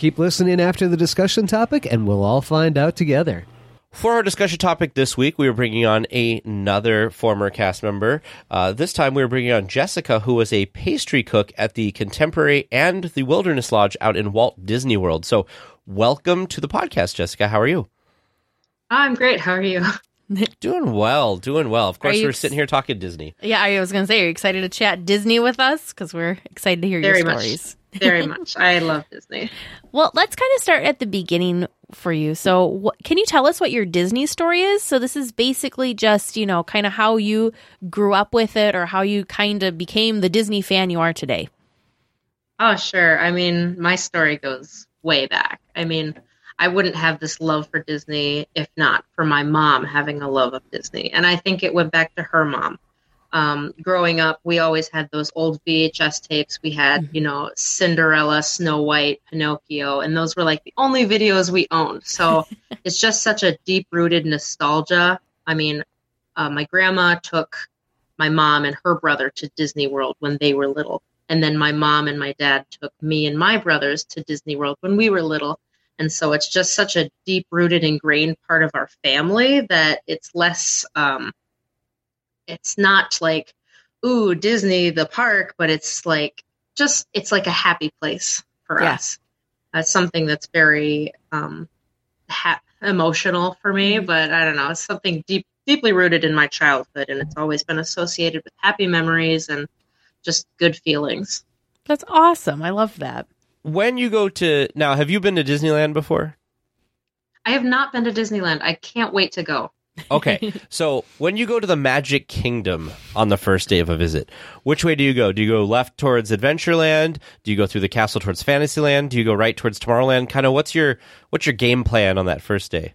Keep listening after the discussion topic, and we'll all find out together.
For our discussion topic this week, we were bringing on another former cast member. This time we were bringing on Jessica, who was a pastry cook at the Contemporary and the Wilderness Lodge out in Walt Disney World. So welcome to the podcast, Jessica. How are you?
I'm great. How are you?
Doing well, doing well. Of course, we're sitting here talking Disney.
Yeah, I was going to say, are you excited to chat Disney with us? Because we're excited to hear your stories.
Very much. I love Disney.
Well, let's kind of start at the beginning for you. So can you tell us what your Disney story is? So this is basically just, kind of how you grew up with it or how you kind of became the Disney fan you are today.
Oh, sure. I mean, my story goes way back. I mean, I wouldn't have this love for Disney if not for my mom having a love of Disney. And I think it went back to her mom. Growing up, we always had those old VHS tapes. We had, Cinderella, Snow White, Pinocchio, and those were like the only videos we owned. So it's just such a deep-rooted nostalgia. I mean, my grandma took my mom and her brother to Disney World when they were little. And then my mom and my dad took me and my brothers to Disney World when we were little. And so it's just such a deep-rooted, ingrained part of our family that it's less... it's not like, ooh, Disney, the park, but it's like a happy place for us. It's something that's very emotional for me, but I don't know. It's something deeply rooted in my childhood, and it's always been associated with happy memories and just good feelings.
That's awesome. I love that.
When you go to... Now, have you been to Disneyland before?
I have not been to Disneyland. I can't wait to go.
Okay, so when you go to the Magic Kingdom on the first day of a visit, which way do you go? Do you go left towards Adventureland? Do you go through the castle towards Fantasyland? Do you go right towards Tomorrowland? Kind of what's your game plan on that first day?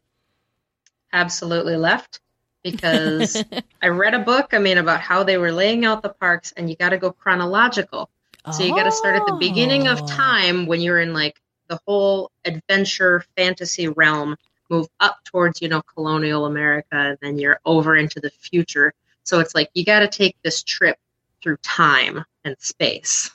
Absolutely left, because I read a book, about how they were laying out the parks, and you got to go chronological. So you got to start at the beginning of time when you're in like the whole adventure fantasy realm. Move up towards, colonial America, and then you're over into the future. So it's like, you got to take this trip through time and space.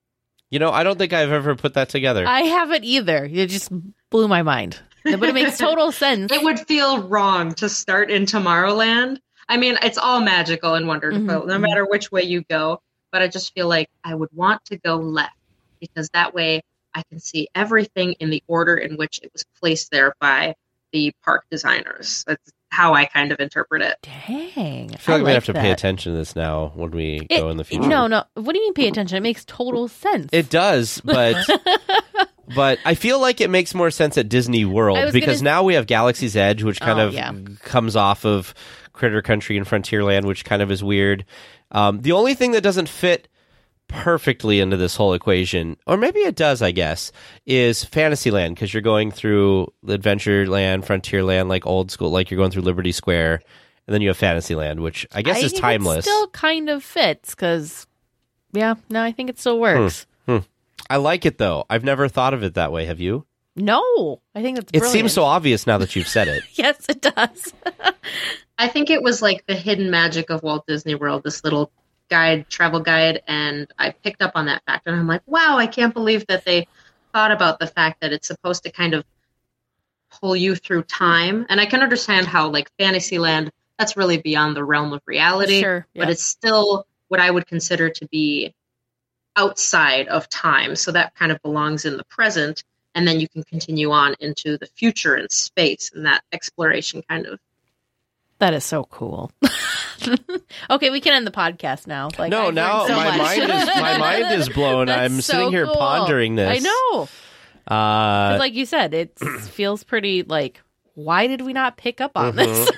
I don't think I've ever put that together.
I haven't either. It just blew my mind. But it makes total sense.
It would feel wrong to start in Tomorrowland. It's all magical and wonderful, no matter which way you go. But I just feel like I would want to go left, because that way I can see everything in the order in which it was placed there by the park designers. That's how I kind of interpret it.
Dang.
I feel like we have to pay attention to this now when we go in the future.
No. What do you mean pay attention? It makes total sense.
It does, but but I feel like it makes more sense at Disney World, because now we have Galaxy's Edge, which kind of comes off of Critter Country and Frontierland, which kind of is weird. The only thing that doesn't fit perfectly into this whole equation, or maybe it does, I guess, is Fantasyland, because you're going through Adventureland, Frontierland, like old school, like you're going through Liberty Square, and then you have Fantasyland, which I guess is timeless.
It still kind of fits, because, I think it still works.
I like it, though. I've never thought of it that way. Have you?
No, I think it's brilliant.
It seems so obvious now that you've said it.
Yes, it does.
I think it was like the hidden magic of Walt Disney World, this little travel guide, and I picked up on that fact, and I'm like, wow, I can't believe that they thought about the fact that it's supposed to kind of pull you through time. And I can understand how, like, Fantasyland, that's really beyond the realm of reality, but it's still what I would consider to be outside of time, so that kind of belongs in the present, and then you can continue on into the future and space, and that exploration kind of.
That is so cool. Okay, we can end the podcast now. Like,
no, now my mind is blown. I'm sitting here pondering this.
I know. Like you said, it feels pretty like, why did we not pick up on this?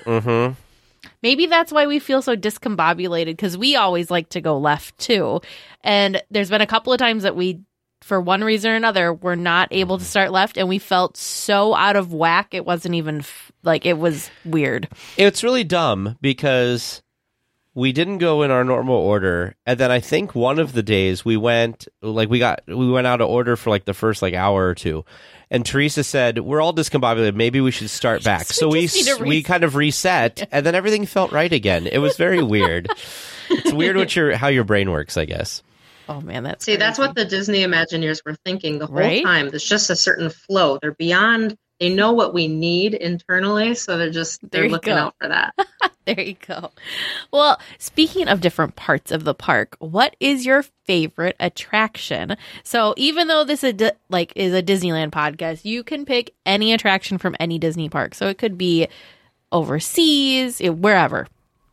Maybe that's why we feel so discombobulated, because we always like to go left too. And there's been a couple of times that we, for one reason or another, were not able to start left, and we felt so out of whack. It wasn't even it was weird.
It's really dumb because we didn't go in our normal order, and then I think one of the days we went out of order for like the first hour or two, and Teresa said, we're all discombobulated, maybe we should start back. So we kind of reset, and then everything felt right again. It was very weird. It's weird how your brain works, I guess.
Oh man, that's
that's
crazy.
what the Disney Imagineers were thinking the whole
Right?
time. There's just a certain flow. They're beyond. They know what we need internally, so
There
they're
you
looking
go.
out for that.
There you go. Well, speaking of different parts of the park, what is your favorite attraction? So even though this is is a Disneyland podcast, you can pick any attraction from any Disney park. So it could be overseas, wherever.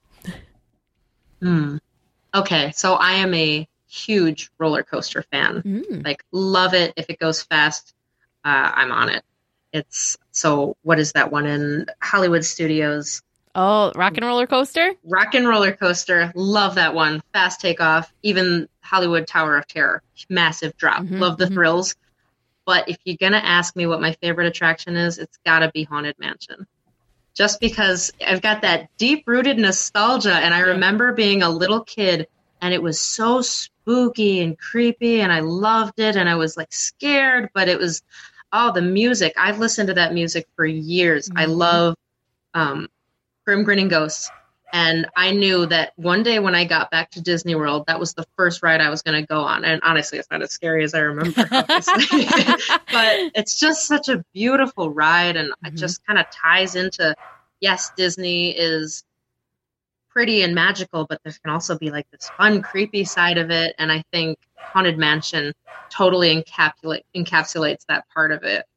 Okay, so I am a huge roller coaster fan. Like, love it. If it goes fast, I'm on it. What is that one in Hollywood Studios?
Oh, Rock and Roller Coaster?
Rock and Roller Coaster. Love that one. Fast takeoff. Even Hollywood Tower of Terror. Massive drop. Love the thrills. But if you're going to ask me what my favorite attraction is, it's got to be Haunted Mansion. Just because I've got that deep-rooted nostalgia, and I remember being a little kid, and it was so spooky and creepy, and I loved it, and I was, like, scared, but it was, the music. I've listened to that music for years. I love Grim Grinning Ghosts, and I knew that one day when I got back to Disney World, that was the first ride I was going to go on, and honestly, it's not as scary as I remember, obviously, but it's just such a beautiful ride, and it just kind of ties into, yes, Disney is pretty and magical, but there can also be like this fun, creepy side of it, and I think Haunted Mansion totally encapsulates that part of it.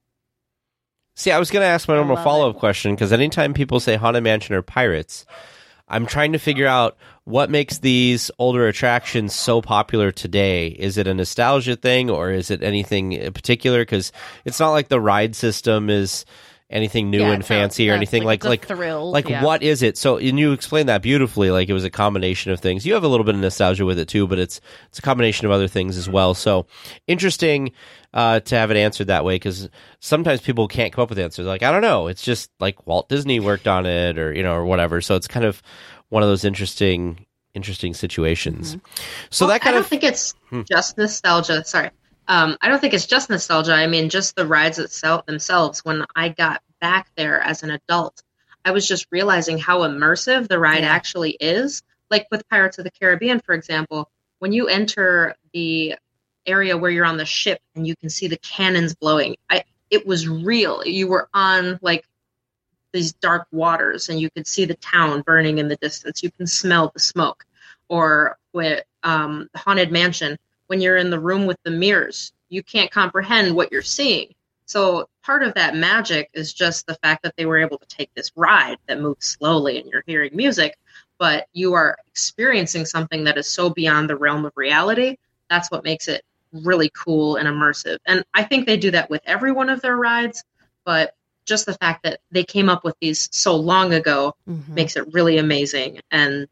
See, I was going to ask my normal
love
follow-up question, because anytime people say Haunted Mansion or Pirates, I'm trying to figure out what makes these older attractions so popular today. Is it a nostalgia thing, or is it anything in particular? Because it's not like the ride system is anything new and fancy or anything like
thrill.
What is it? So, and you explained that beautifully. Like, it was a combination of things. You have a little bit of nostalgia with it too, but it's a combination of other things as well. So interesting to have it answered that way, because sometimes people can't come up with answers. Like, I don't know. It's just like Walt Disney worked on it, or or whatever. So it's kind of one of those interesting situations. So that kind
I don't think it's just nostalgia. Sorry. I don't think it's just nostalgia. I mean, just the rides themselves. When I got back there as an adult, I was just realizing how immersive the ride actually is. Like with Pirates of the Caribbean, for example, when you enter the area where you're on the ship and you can see the cannons blowing, it was real. You were on like these dark waters and you could see the town burning in the distance. You can smell the smoke. Or with Haunted Mansion, when you're in the room with the mirrors, you can't comprehend what you're seeing. So part of that magic is just the fact that they were able to take this ride that moves slowly and you're hearing music, but you are experiencing something that is so beyond the realm of reality. That's what makes it really cool and immersive. And I think they do that with every one of their rides, but just the fact that they came up with these so long ago makes it really amazing. And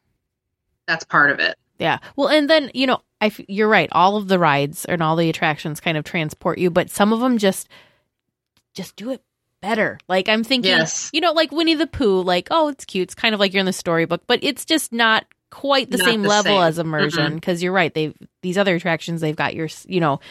that's part of it.
Yeah. Well, and then, you're right. All of the rides and all the attractions kind of transport you, but some of them just do it better. Like, I'm thinking, like Winnie the Pooh, like, oh, it's cute. It's kind of like you're in the storybook, but it's just not quite the same level as immersion. Because you're right. These other attractions, they've got your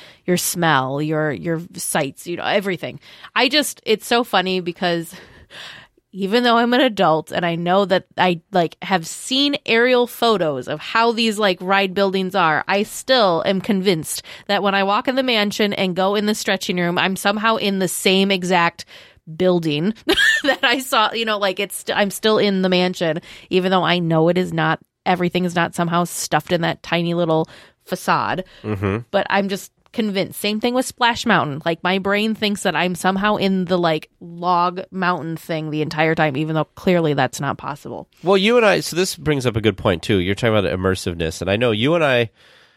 smell, your sights, everything. It's so funny because even though I'm an adult and I know that I have seen aerial photos of how these ride buildings are, I still am convinced that when I walk in the mansion and go in the stretching room, I'm somehow in the same exact building that I saw, I'm still in the mansion, even though I know it is not, everything is not somehow stuffed in that tiny little facade. But I'm just convinced. Same thing with Splash Mountain. Like, my brain thinks that I'm somehow in the log mountain thing the entire time, even though clearly that's not possible.
Well, you and I, so this brings up a good point too. You're talking about immersiveness, and I know you and I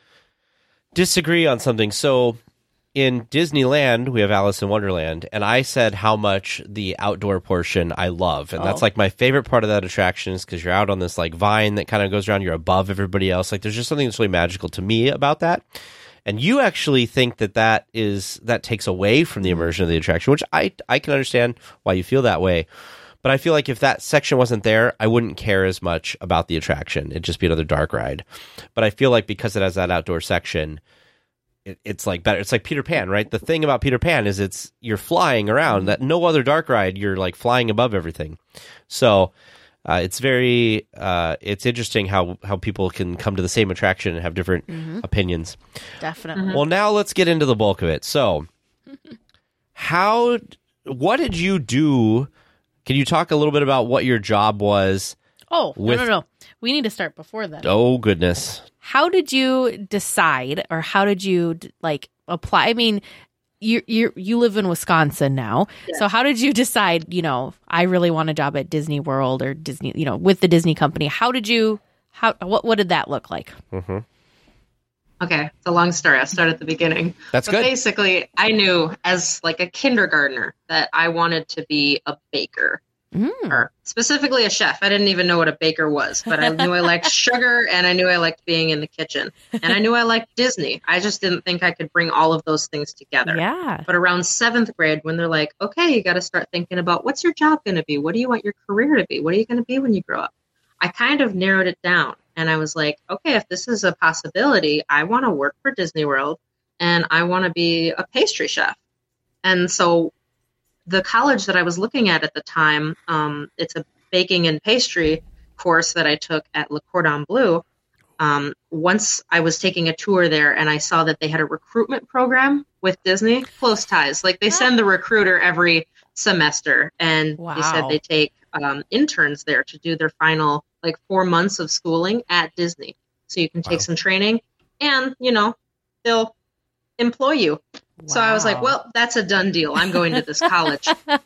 disagree on something. So in Disneyland, we have Alice in Wonderland, and I said how much the outdoor portion I love. And that's my favorite part of that attraction, is because you're out on this vine that kind of goes around, you're above everybody else. There's just something that's really magical to me about that. And you actually think that takes away from the immersion of the attraction, which I can understand why you feel that way. But I feel like if that section wasn't there, I wouldn't care as much about the attraction. It'd just be another dark ride. But I feel like because it has that outdoor section, it's better. It's like Peter Pan, right? The thing about Peter Pan is you're flying around. That no other dark ride, you're flying above everything. So it's very it's interesting how people can come to the same attraction and have different opinions.
Definitely.
Well, now let's get into the bulk of it. So, what did you do? Can you talk a little bit about what your job was?
Oh, no. We need to start before that.
Oh, goodness.
How did you decide, or how did you apply? I mean, you live in Wisconsin now, so how did you decide? I really want a job at Disney World or Disney, with the Disney company. What did that look like?
Mm-hmm.
Okay, it's a long story. I'll start at the beginning.
That's good.
Basically, I knew as like a kindergartner that I wanted to be a baker. Or specifically a chef. I didn't even know what a baker was, but I knew I liked sugar and I knew I liked being in the kitchen. And I knew I liked Disney. I just didn't think I could bring all of those things together.
Yeah.
But around 7th grade, when they're like, okay, you got to start thinking about what's your job going to be? What do you want your career to be? What are you going to be when you grow up? I kind of narrowed it down. And I was like, okay, if this is a possibility, I want to work for Disney World and I want to be a pastry chef. And so the college that I was looking at the time, it's a baking and pastry course that I took at Le Cordon Bleu. Once I was taking a tour there and I saw that they had a recruitment program with Disney, close ties. Like they send the recruiter every semester, and they said they take interns there to do their final 4 months of schooling at Disney. So you can take some training and, they'll employ you. So I was like, well, that's a done deal. I'm going to this college.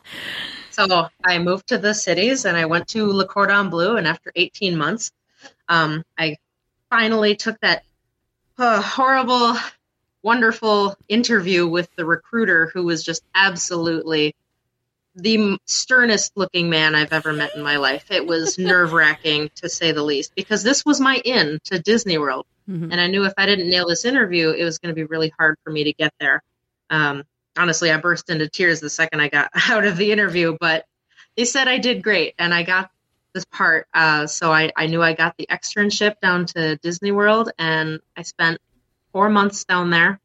So I moved to the cities and I went to Le Cordon Bleu. And after 18 months, I finally took that horrible, wonderful interview with the recruiter, who was just absolutely the sternest looking man I've ever met in my life. It was nerve-wracking, to say the least, because this was my in to Disney World. Mm-hmm. And I knew if I didn't nail this interview, it was going to be really hard for me to get there. Honestly, I burst into tears the second I got out of the interview, but they said I did great and I got this part. So I knew I got the externship down to Disney World, and I spent 4 months down there.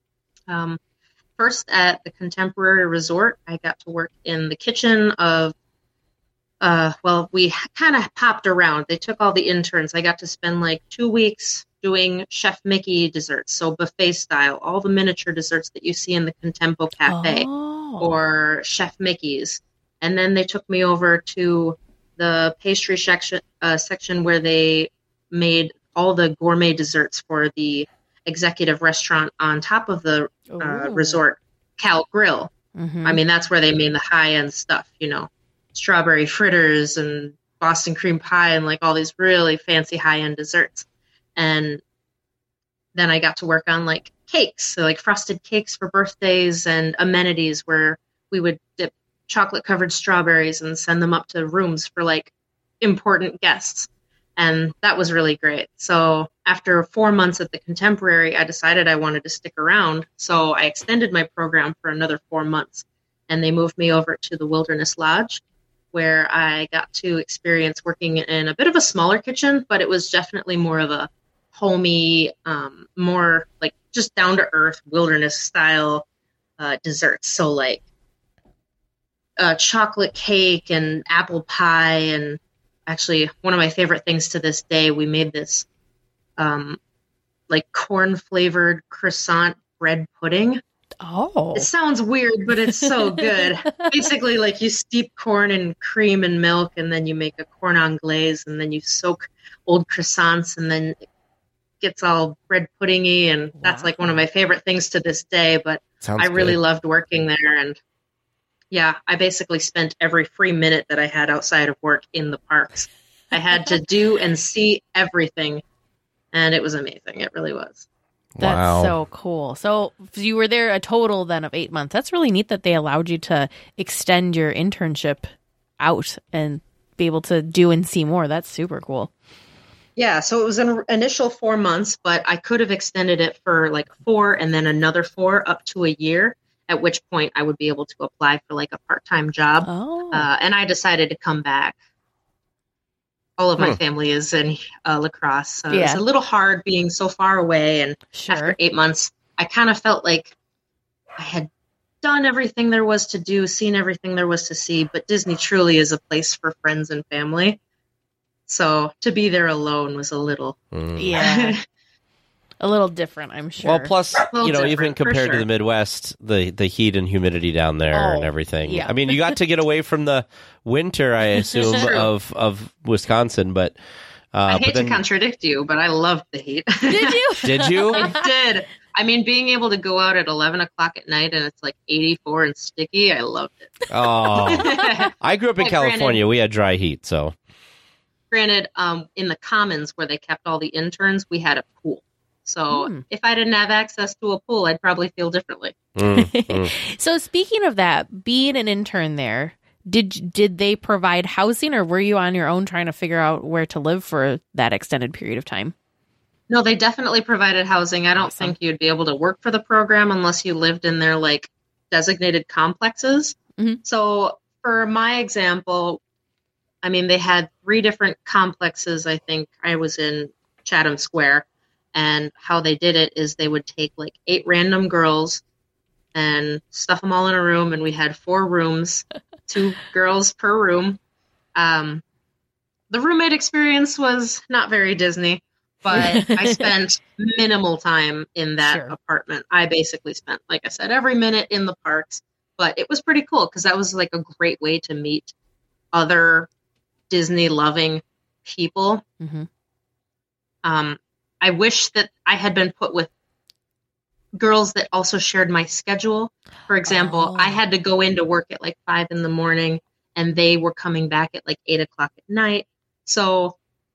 First at the Contemporary Resort, I got to work in the kitchen of, we kind of popped around. They took all the interns. I got to spend 2 weeks doing Chef Mickey desserts, so buffet style, all the miniature desserts that you see in the Contempo Cafe or Chef Mickey's. And then they took me over to the pastry section where they made all the gourmet desserts for the executive restaurant on top of the resort, Cal Grill. Mm-hmm. I mean, that's where they made the high-end stuff, strawberry fritters and Boston cream pie and all these really fancy high-end desserts. And then I got to work on cakes, so frosted cakes for birthdays and amenities where we would dip chocolate covered strawberries and send them up to rooms for important guests. And that was really great. So after 4 months at the Contemporary, I decided I wanted to stick around. So I extended my program for another 4 months, and they moved me over to the Wilderness Lodge, where I got to experience working in a bit of a smaller kitchen, but it was definitely more of a homey, more just down to earth wilderness style desserts. So chocolate cake and apple pie, and actually one of my favorite things to this day, we made this corn flavored croissant bread pudding.
Oh,
it sounds weird, but it's so good. Basically, you steep corn in cream and milk, and then you make a corn anglaise, and then you soak old croissants, and then it gets all bread puddingy, and that's one of my favorite things to this day. But I really loved working there, and I basically spent every free minute that I had outside of work in the parks. I had to do and see everything, and it was amazing. It really was.
That's so cool. So you were there a total then of 8 months. That's really neat that they allowed you to extend your internship out and be able to do and see more. That's super cool.
Yeah, so it was an initial 4 months, but I could have extended it for 4 and then another 4 up to a year, at which point I would be able to apply for a part-time job. And I decided to come back. All of my family is in La Crosse, so it's a little hard being so far away. And after 8 months, I kind of felt like I had done everything there was to do, seen everything there was to see. But Disney truly is a place for friends and family. So to be there alone was a little.
Yeah. A little different, I'm sure.
Well, plus, even
different, for
compared to
sure.
the Midwest, the heat and humidity down there and everything.
yeah.
I mean, you got to get away from the winter, I assume,
True.
of Wisconsin, but
I hate
but then,
to contradict you, but I loved the heat.
Did you?
Did you?
I did. I mean, being able to go out at 11 o'clock at night and it's like 84 and sticky, I loved it.
Oh, I grew up in
But
California. We had dry heat, so
Granted, in the commons where they kept all the interns, we had a pool. So if I didn't have access to a pool, I'd probably feel differently.
So speaking of that, being an intern there, did they provide housing, or were you on your own trying to figure out where to live for that extended period of time?
No, they definitely provided housing. I don't think you'd be able to work for the program unless you lived in their like designated complexes. So for my example, I mean, they had 3 different complexes. I think I was in Chatham Square, and how they did it is they would take like 8 random girls and stuff them all in a room. And we had 4 rooms, 2 girls per room. The roommate experience was not very Disney. But I spent minimal time in that apartment. I basically spent, like I said, every minute in the parks. But it was pretty cool because that was like a great way to meet other Disney-loving people. I wish that I had been put with girls that also shared my schedule. For example, I had to go into work at like 5 in the morning, and they were coming back at like 8 o'clock at night. So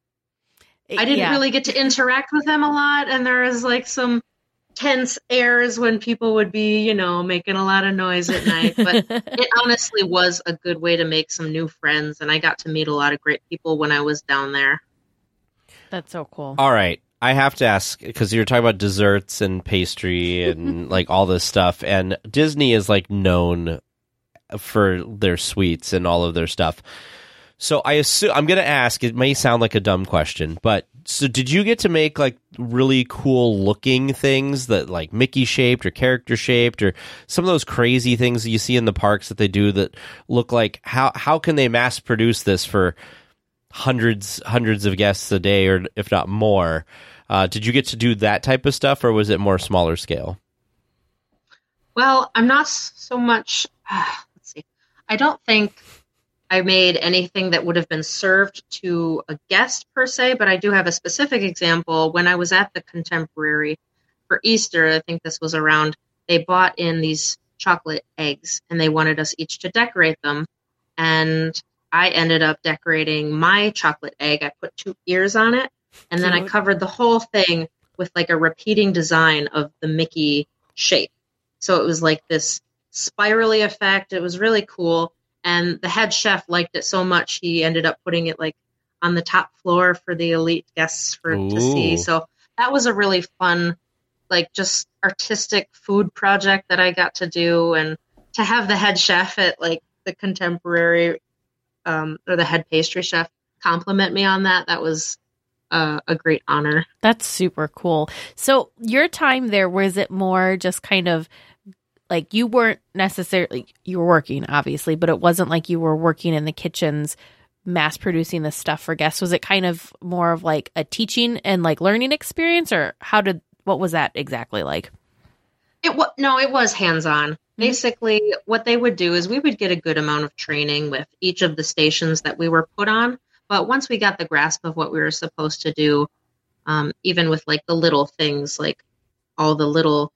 I didn't really get to interact with them a lot, and there was like some tense airs when people would be, making a lot of noise at night. But it honestly was a good way to make some new friends, and I got to meet a lot of great people when I was down there.
That's so cool.
All right. I have to ask, because you're talking about desserts and pastry and like all this stuff, and Disney is like known for their sweets and all of their stuff. So I'm going to ask, it may sound like a dumb question, but so did you get to make like really cool looking things that like Mickey shaped or character shaped, or some of those crazy things that you see in the parks that they do that look like, how can they mass produce this for hundreds of guests a day, or if not more? Did you get to do that type of stuff, or was it more smaller scale?
Well, I'm not so much, let's see. I don't think I made anything that would have been served to a guest per se, but I do have a specific example. When I was at the Contemporary for Easter, I think this was around, they bought in these chocolate eggs and they wanted us each to decorate them. And I ended up decorating my chocolate egg. I put 2 ears on it, and then I covered the whole thing with like a repeating design of the Mickey shape. So it was like this spirally effect. It was really cool. And the head chef liked it so much, he ended up putting it like on the top floor for the elite guests to see. So that was a really fun, like just artistic food project that I got to do. And to have the head chef at like the Contemporary or the head pastry chef compliment me on that, that was a great honor.
That's super cool. So your time there, was it more just kind of like you weren't necessarily, you were working obviously, but it wasn't like you were working in the kitchens mass producing this stuff for guests? Was it kind of more of like a teaching and like learning experience, or what was that exactly like?
It was hands-on. Basically, what they would do is we would get a good amount of training with each of the stations that we were put on. But once we got the grasp of what we were supposed to do, even with like the little things, like all the little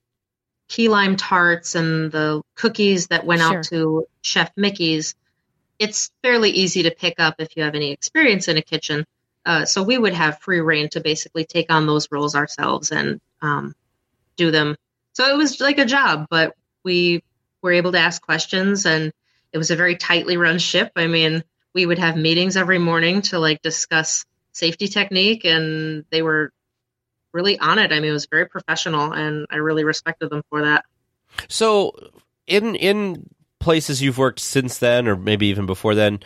key lime tarts and the cookies that went out to Chef Mickey's, it's fairly easy to pick up if you have any experience in a kitchen. So we would have free reign to basically take on those roles ourselves and do them. So it was like a job, but we were able to ask questions, and it was a very tightly run ship. I mean, we would have meetings every morning to like discuss safety technique, and they were really on it. I mean, it was very professional, and I really respected them for that. So
in places you've worked since then, or maybe even before then,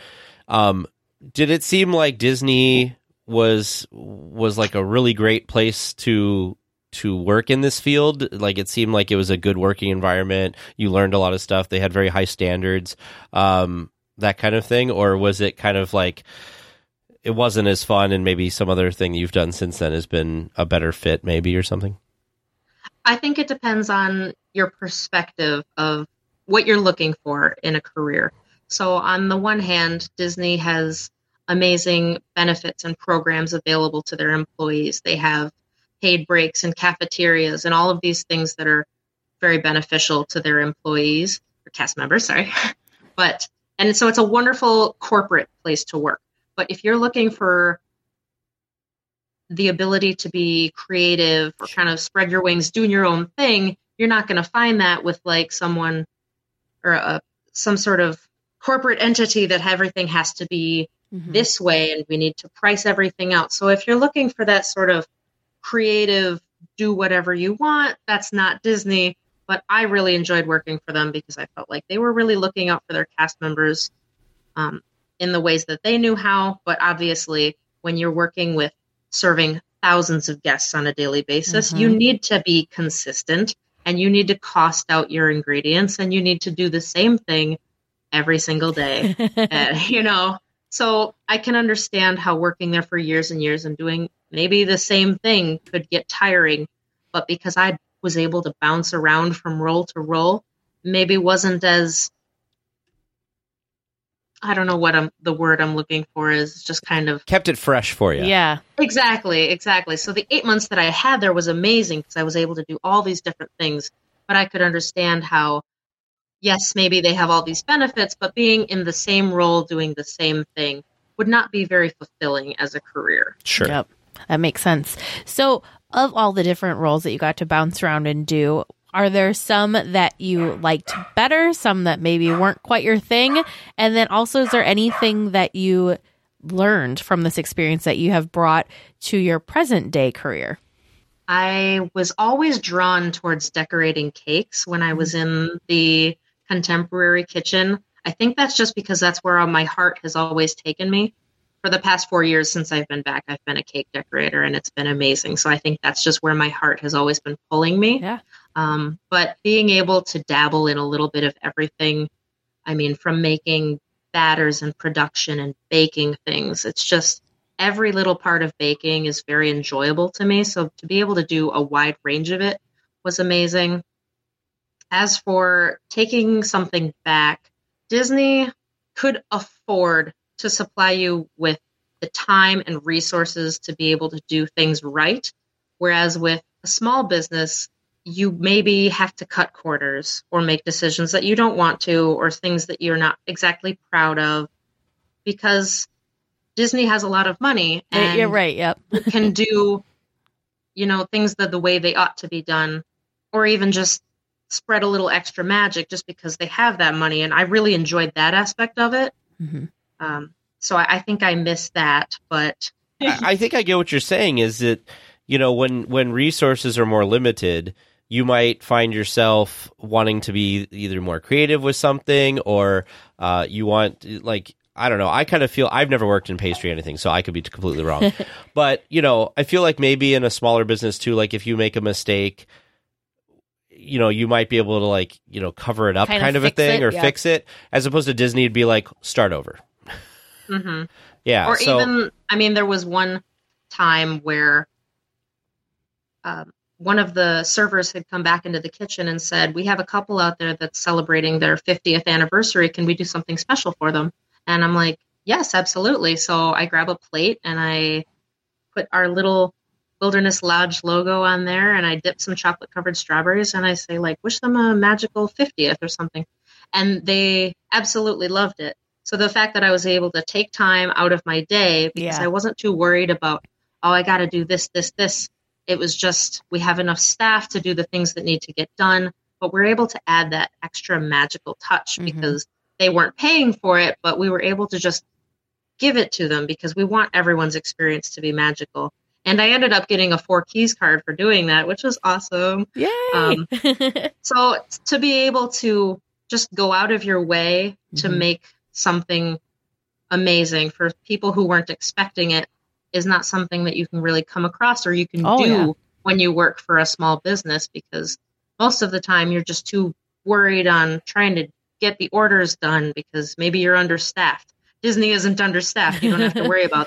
did it seem like Disney was like a really great place to work in this field? Like, it seemed like it was a good working environment. You learned a lot of stuff. They had very high standards, that kind of thing. Or was it kind of like, it wasn't as fun, and maybe some other thing you've done since then has been a better fit, maybe, or something?
I think it depends on your perspective of what you're looking for in a career. So on the one hand, Disney has amazing benefits and programs available to their employees. They have paid breaks and cafeterias and all of these things that are very beneficial to their employees or cast members, sorry. And so it's a wonderful corporate place to work. But if you're looking for the ability to be creative or kind of spread your wings, doing your own thing, you're not going to find that with like someone or some sort of corporate entity that everything has to be this way and we need to price everything out. So if you're looking for that sort of creative, do whatever you want, that's not Disney. But I really enjoyed working for them because I felt like they were really looking out for their cast members in the ways that they knew how. But obviously, when you're working with serving thousands of guests on a daily basis, you need to be consistent and you need to cost out your ingredients and you need to do the same thing every single day. So I can understand how working there for years and years and doing maybe the same thing could get tiring. But because I was able to bounce around from role to role, maybe wasn't as, I don't know what the word I'm looking for is, just kind of
kept it fresh for you.
Yeah.
Exactly. So the 8 months that I had there was amazing because I was able to do all these different things, but I could understand how, yes, maybe they have all these benefits, but being in the same role, doing the same thing would not be very fulfilling as a career.
Sure.
Yep. That makes sense. So of all the different roles that you got to bounce around and do, are there some that you liked better, some that maybe weren't quite your thing? And then also, is there anything that you learned from this experience that you have brought to your present day career?
I was always drawn towards decorating cakes when I was in the contemporary kitchen. I think that's just because that's where my heart has always taken me. For the past 4 years since I've been back, I've been a cake decorator and it's been amazing. So I think that's just where my heart has always been pulling me.
Yeah.
But being able to dabble in a little bit of everything, I mean, from making batters and production and baking things, it's just every little part of baking is very enjoyable to me. So to be able to do a wide range of it was amazing. As for taking something back, Disney could afford to supply you with the time and resources to be able to do things right. Whereas with a small business, you maybe have to cut corners or make decisions that you don't want to, or things that you're not exactly proud of, because Disney has a lot of money and
you're right. Yep.
can do, things the way they ought to be done, or even just spread a little extra magic just because they have that money. And I really enjoyed that aspect of it.
Mm-hmm.
So I think I missed that, but
I think I get what you're saying is that, when resources are more limited, you might find yourself wanting to be either more creative with something, or you want, I don't know. I kind of feel, I've never worked in pastry or anything, so I could be completely wrong. But, I feel like maybe in a smaller business too, like if you make a mistake, you might be able to cover it up kind of a thing, or fix it, as opposed to Disney, it'd be like, start over.
Mm-hmm.
Yeah.
Or even, there was one time where one of the servers had come back into the kitchen and said, we have a couple out there that's celebrating their 50th anniversary. Can we do something special for them? And I'm like, yes, absolutely. So I grab a plate and I put our little Wilderness Lodge logo on there, and I dip some chocolate covered strawberries and I say, wish them a magical 50th or something. And they absolutely loved it. So the fact that I was able to take time out of my day, because I wasn't too worried about, I got to do this. It was just, we have enough staff to do the things that need to get done, but we're able to add that extra magical touch because they weren't paying for it, but we were able to just give it to them because we want everyone's experience to be magical. And I ended up getting a 4 Keys card for doing that, which was awesome.
Yay!
So to be able to just go out of your way to make something amazing for people who weren't expecting it is not something that you can really come across, or you can do when you work for a small business, because most of the time you're just too worried on trying to get the orders done because maybe you're understaffed. Disney isn't understaffed. You don't have to worry about that.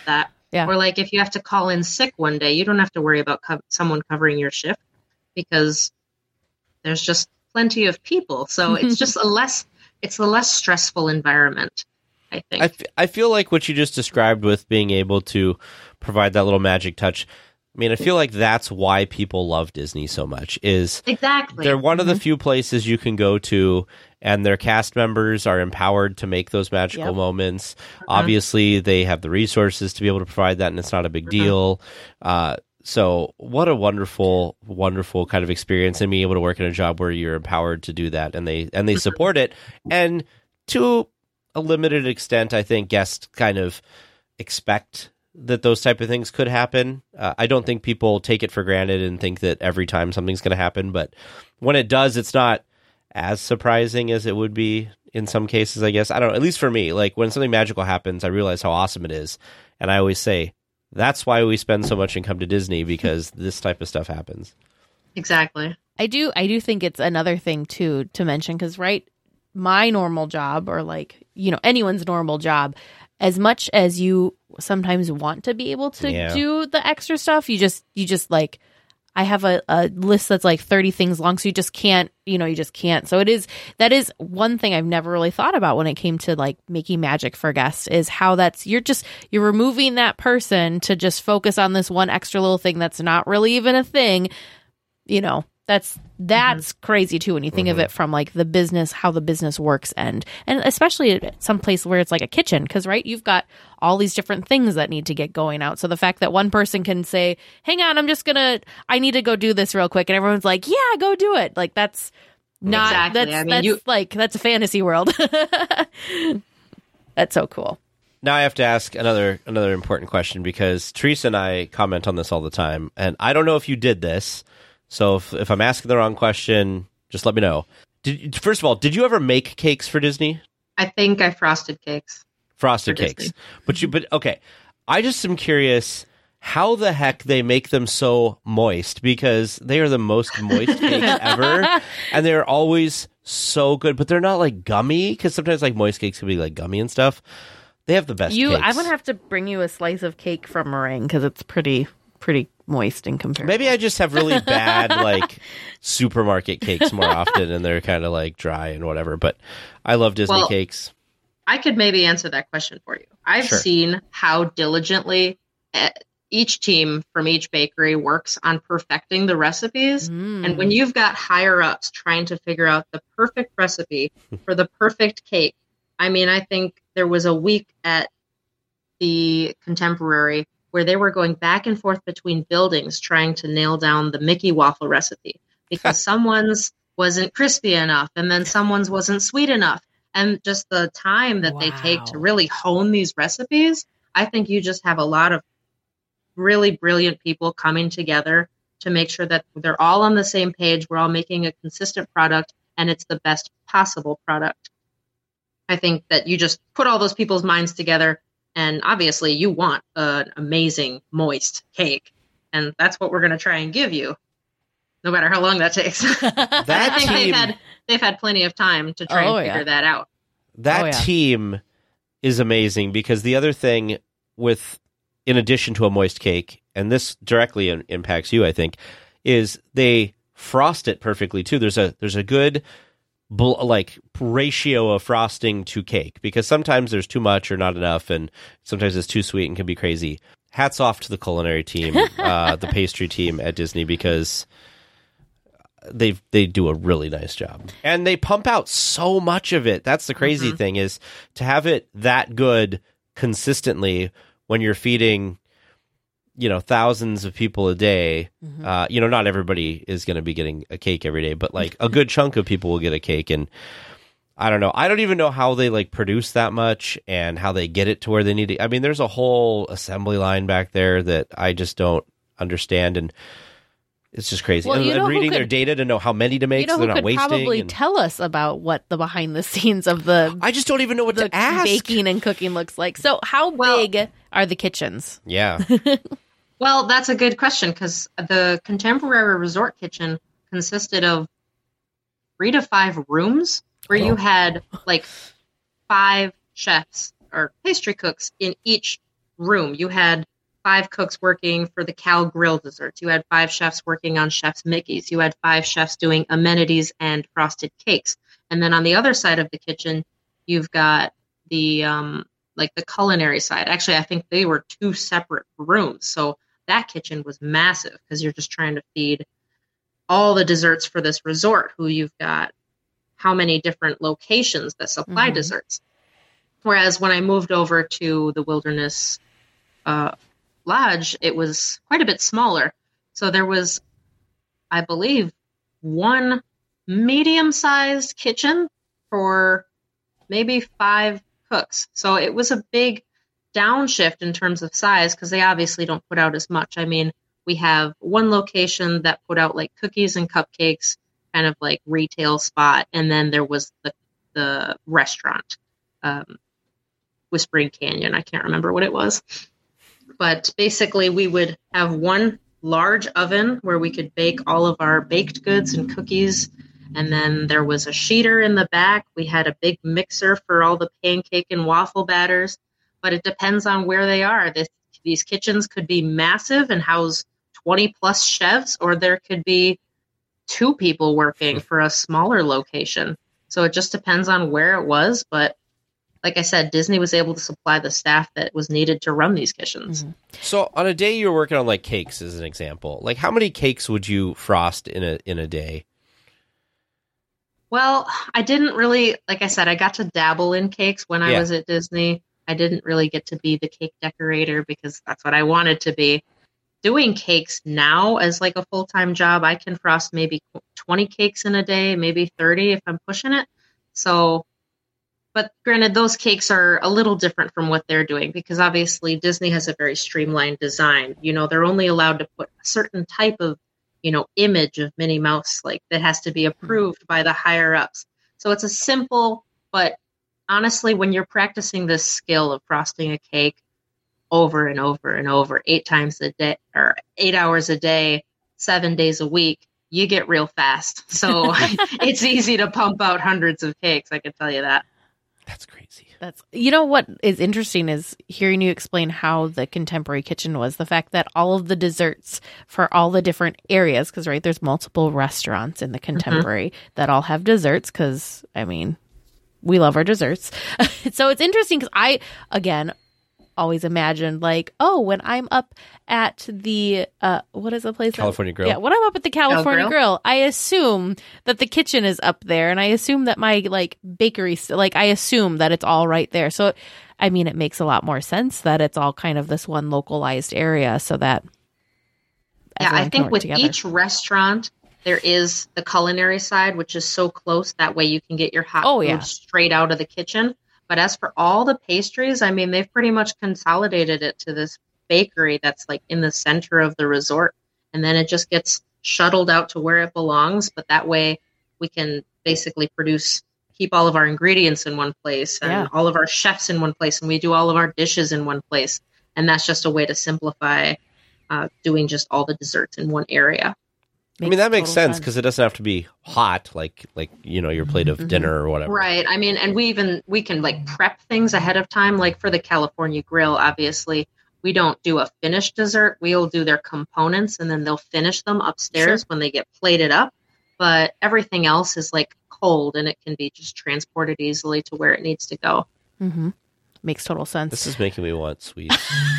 Yeah.
Or like if you have to call in sick one day, you don't have to worry about someone covering your shift because there's just plenty of people. So it's just a less stressful environment, I think.
I feel like what you just described with being able to provide that little magic touch, I mean, I feel like that's why people love Disney so much. Is
Exactly.
they're one of the few places you can go to, and their cast members are empowered to make those magical moments. Obviously, they have the resources to be able to provide that, and it's not a big deal. So what a wonderful, wonderful kind of experience, and being able to work in a job where you're empowered to do that, and they support it. And to a limited extent, I think guests kind of expect that those type of things could happen. I don't think people take it for granted and think that every time something's going to happen, but when it does, it's not as surprising as it would be in some cases, I guess. I don't know, at least for me, like when something magical happens, I realize how awesome it is. And I always say, that's why we spend so much and come to Disney, because this type of stuff happens.
Exactly.
I do think it's another thing too to mention, because my normal job, or like, anyone's normal job, as much as you sometimes want to be able to do the extra stuff, you just like, I have a list that's like 30 things long, so you just can't. So that is one thing I've never really thought about when it came to like making magic for guests, is how you're removing that person to just focus on this one extra little thing that's not really even a thing. That's crazy too when you think of it from like the business, how the business works, and especially at some place where it's like a kitchen, because you've got all these different things that need to get going out. So the fact that one person can say, hang on, I need to go do this real quick, and everyone's like, yeah, go do it. Like that's not, exactly. That's a fantasy world. That's so cool.
Now I have to ask another important question, because Teresa and I comment on this all the time, and I don't know if you did this. So if I'm asking the wrong question, just let me know. First of all, did you ever make cakes for Disney?
I think I frosted cakes.
Frosted cakes.
Disney.
But okay. I just am curious how the heck they make them so moist, because they are the most moist cake ever. And they're always so good, but they're not like gummy, because sometimes like moist cakes can be like gummy and stuff. They have the best cakes.
I'm going to have to bring you a slice of cake from Meringue, because it's pretty moist in comparison.
Maybe I just have really bad like supermarket cakes more often, and they're kind of like dry and whatever. But I love Disney cakes.
I could maybe answer that question for you. I've seen how diligently each team from each bakery works on perfecting the recipes. And when you've got higher ups trying to figure out the perfect recipe for the perfect cake, I mean, I think there was a week at the Contemporary where they were going back and forth between buildings trying to nail down the Mickey waffle recipe, because someone's wasn't crispy enough, and then someone's wasn't sweet enough. And just the time that they take to really hone these recipes, I think you just have a lot of really brilliant people coming together to make sure that they're all on the same page. We're all making a consistent product, and it's the best possible product. I think that you just put all those people's minds together, and obviously you want an amazing moist cake, and that's what we're going to try and give you, no matter how long that takes. I think they've had plenty of time to try and figure that out.
That team is amazing, because the other thing in addition to a moist cake, and this directly impacts you, I think, is they frost it perfectly too. There's a good ratio of frosting to cake, because sometimes there's too much or not enough, and sometimes it's too sweet and can be crazy. Hats off to the culinary team, the pastry team at Disney, because they do a really nice job, and they pump out so much of it. That's the crazy thing, is to have it that good consistently when you're feeding thousands of people a day. Not everybody is going to be getting a cake every day, but like a good chunk of people will get a cake. And I don't know. I don't even know how they like produce that much and how they get it to where they need it. I mean, there's a whole assembly line back there that I just don't understand. And it's just crazy.
Well,
and reading their data to know how many to make, so they're not wasting.
Probably tell us about what the behind the scenes of the.
I just don't even know what to ask.
Baking and cooking looks like. So, how big are the kitchens?
Yeah.
Well, that's a good question, because the Contemporary Resort kitchen consisted of 3 to 5 rooms where you had like 5 chefs or pastry cooks in each room. You had 5 cooks working for the Cal Grill desserts. You had 5 chefs working on Chef's Mickey's. You had 5 chefs doing amenities and frosted cakes. And then on the other side of the kitchen, you've got the like the culinary side. Actually, I think they were 2 separate rooms. So that kitchen was massive because you're just trying to feed all the desserts for this resort, who you've got how many different locations that supply desserts. Whereas when I moved over to the Wilderness Lodge, it was quite a bit smaller. So there was, I believe, 1 medium-sized kitchen for maybe 5 cooks. So it was a big downshift in terms of size because they obviously don't put out as much. I mean, we have 1 location that put out like cookies and cupcakes, kind of like retail spot. And then there was the restaurant, Whispering Canyon. I can't remember what it was. But basically we would have 1 large oven where we could bake all of our baked goods and cookies. And then there was a sheeter in the back. We had a big mixer for all the pancake and waffle batters. But it depends on where they are. These kitchens could be massive and house 20 plus chefs, or there could be 2 people working for a smaller location. So it just depends on where it was. But like I said, Disney was able to supply the staff that was needed to run these kitchens.
So on a day you were working on like cakes as an example, like how many cakes would you frost in a day?
Well, I didn't really, like I said, I got to dabble in cakes when I was at Disney. I didn't really get to be the cake decorator because that's what I wanted to be. Doing cakes now as like a full-time job, I can frost maybe 20 cakes in a day, maybe 30 if I'm pushing it. So, but granted, those cakes are a little different from what they're doing because obviously Disney has a very streamlined design. You know, they're only allowed to put a certain type of, you know, image of Minnie Mouse, like that has to be approved by the higher ups. So it's a simple, but honestly, when you're practicing this skill of frosting a cake over and over and over 8 times a day or 8 hours a day, 7 days a week, you get real fast. So it's easy to pump out hundreds of cakes. I can tell you that.
That's crazy.
You know what is interesting is hearing you explain how the contemporary kitchen was, the fact that all of the desserts for all the different areas, because right, there's multiple restaurants in the contemporary that all have desserts because, I mean, we love our desserts. So it's interesting because I, again, always imagined like, oh, when I'm up at the, what is the place?
California Grill.
Yeah, when I'm up at the California Grill, I assume that the kitchen is up there and I assume that my like bakery, like I assume that it's all right there. So, I mean, it makes a lot more sense that it's all kind of this one localized area so that.
Yeah, I think with
together.
each restaurant, there is the culinary side, which is so close. That way you can get your hot food straight out of the kitchen. But as for all the pastries, I mean, they've pretty much consolidated it to this bakery that's like in the center of the resort. And then it just gets shuttled out to where it belongs. But that way we can basically keep all of our ingredients in one place and all of our chefs in one place. And we do all of our dishes in one place. And that's just a way to simplify doing just all the desserts in one area.
I mean, that makes sense because it doesn't have to be hot, like you know, your plate of dinner or whatever.
Right. I mean, and we can like prep things ahead of time. Like for the California Grill, obviously, we don't do a finished dessert. We'll do their components and then they'll finish them upstairs when they get plated up. But everything else is like cold and it can be just transported easily to where it needs to go.
Mm-hmm. Makes total sense.
This is making me want sweets.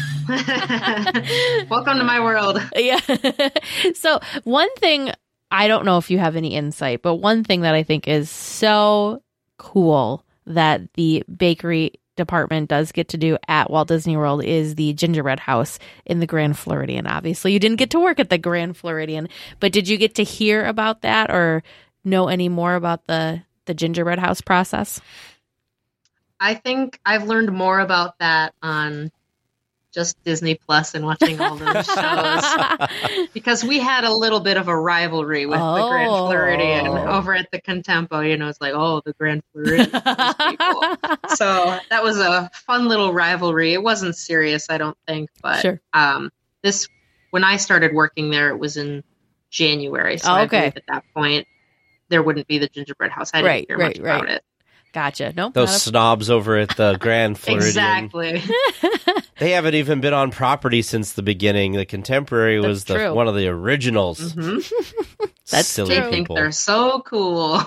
Welcome to my world.
Yeah. So one thing, I don't know if you have any insight, but one thing that I think is so cool that the bakery department does get to do at Walt Disney World is the gingerbread house in the Grand Floridian. Obviously, you didn't get to work at the Grand Floridian, but did you get to hear about that or know any more about the gingerbread house process?
I think I've learned more about that on just Disney Plus and watching all those shows because we had a little bit of a rivalry with the Grand Floridian over at the Contempo. You know, it's like, oh, the Grand Floridian. People. So that was a fun little rivalry. It wasn't serious, I don't think, but when I started working there, it was in January. So I believe at that point there wouldn't be the gingerbread house. I didn't hear much about it.
Gotcha. Nope.
Those
not a-
snobs over at the Grand Floridian.
Exactly.
They haven't even been on property since the beginning. The Contemporary was
That's true.
one of the originals.
That's
Silly
true.
They think
people.
they're so cool.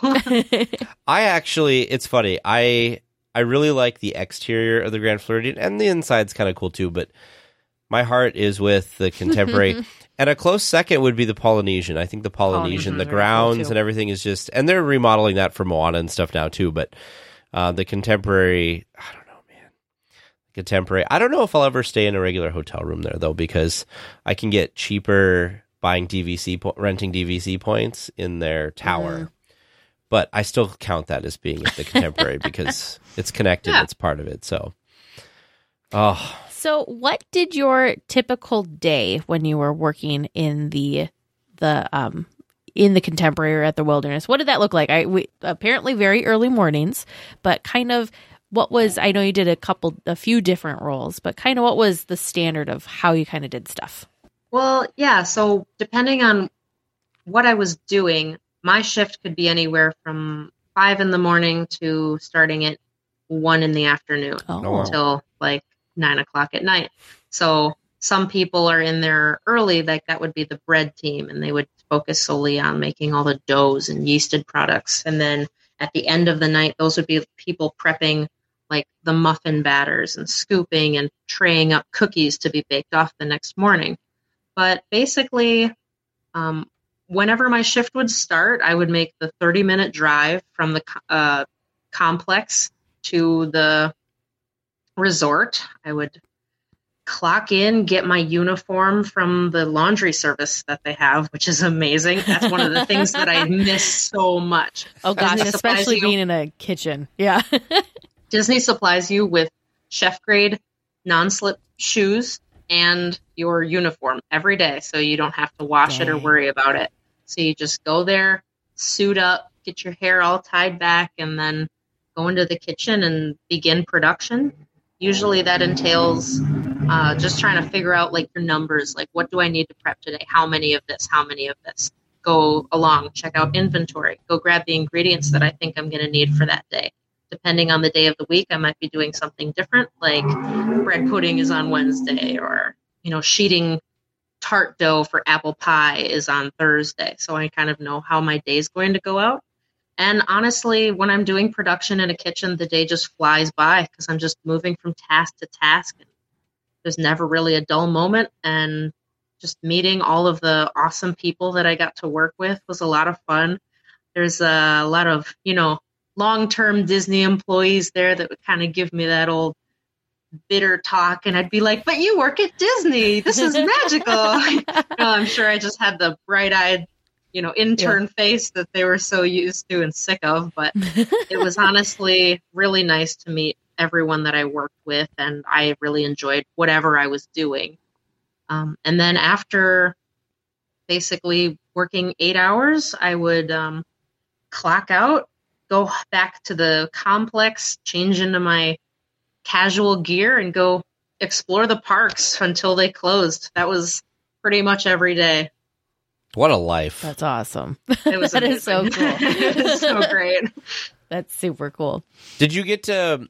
It's funny. I really like the exterior of the Grand Floridian, and the inside's kind of cool too, but my heart is with the Contemporary. And a close second would be the Polynesian. I think the Polynesian, the
very cool,
grounds
too.
and everything is just, and they're remodeling that for Moana and stuff now too, but the Contemporary, I don't know, man. Contemporary. I don't know if I'll ever stay in a regular hotel room there though, because I can get cheaper buying renting DVC points in their tower. But I still count that as being at the Contemporary because it's connected.
Yeah.
It's part of it. So,
So, what did your typical day when you were working in the Contemporary or at the Wilderness? What did that look like? Apparently very early mornings, but kind of what was? I know you did a few different roles, but kind of what was the standard of how you kind of did stuff?
Well, yeah. So depending on what I was doing, my shift could be anywhere from 5 a.m. to starting at 1 p.m.
Oh.
until like 9 o'clock at night. So some people are in there early, like that would be the bread team, and they would focus solely on making all the doughs and yeasted products. And then at the end of the night, those would be people prepping like the muffin batters and scooping and traying up cookies to be baked off the next morning. But basically, whenever my shift would start, I would make the 30-minute drive from the complex to the resort. I would clock in, get my uniform from the laundry service that they have, which is amazing. That's one of the things that I miss so much.
Oh gosh,
Disney supplies
especially
you-
being in a kitchen. Yeah.
Disney supplies you with chef grade non-slip shoes and your uniform every day, so you don't have to wash it or
Dang.
worry about it. So you just go there, suit up, get your hair all tied back, and then go into the kitchen and begin production. Usually that entails just trying to figure out like your numbers, like what do I need to prep today? How many of this? How many of this? Go along, check out inventory, go grab the ingredients that I think I'm going to need for that day. Depending on the day of the week, I might be doing something different, like bread pudding is on Wednesday, or, sheeting tart dough for apple pie is on Thursday. So I kind of know how my day is going to go out. And honestly, when I'm doing production in a kitchen, the day just flies by because I'm just moving from task to task. And there's never really a dull moment. And just meeting all of the awesome people that I got to work with was a lot of fun. There's a lot of, long-term Disney employees there that would kind of give me that old bitter talk, and I'd be like, but you work at Disney, this is magical. I'm sure I just had the bright-eyed intern face that they were so used to and sick of, but it was honestly really nice to meet everyone that I worked with, and I really enjoyed whatever I was doing. And then after basically working 8 hours, I would clock out, go back to the complex, change into my casual gear, and go explore the parks until they closed. That was pretty much every day.
what a life.
That's awesome.
It was
That is so
amazing.
cool.
It was so great.
That's super cool.
Did you get to,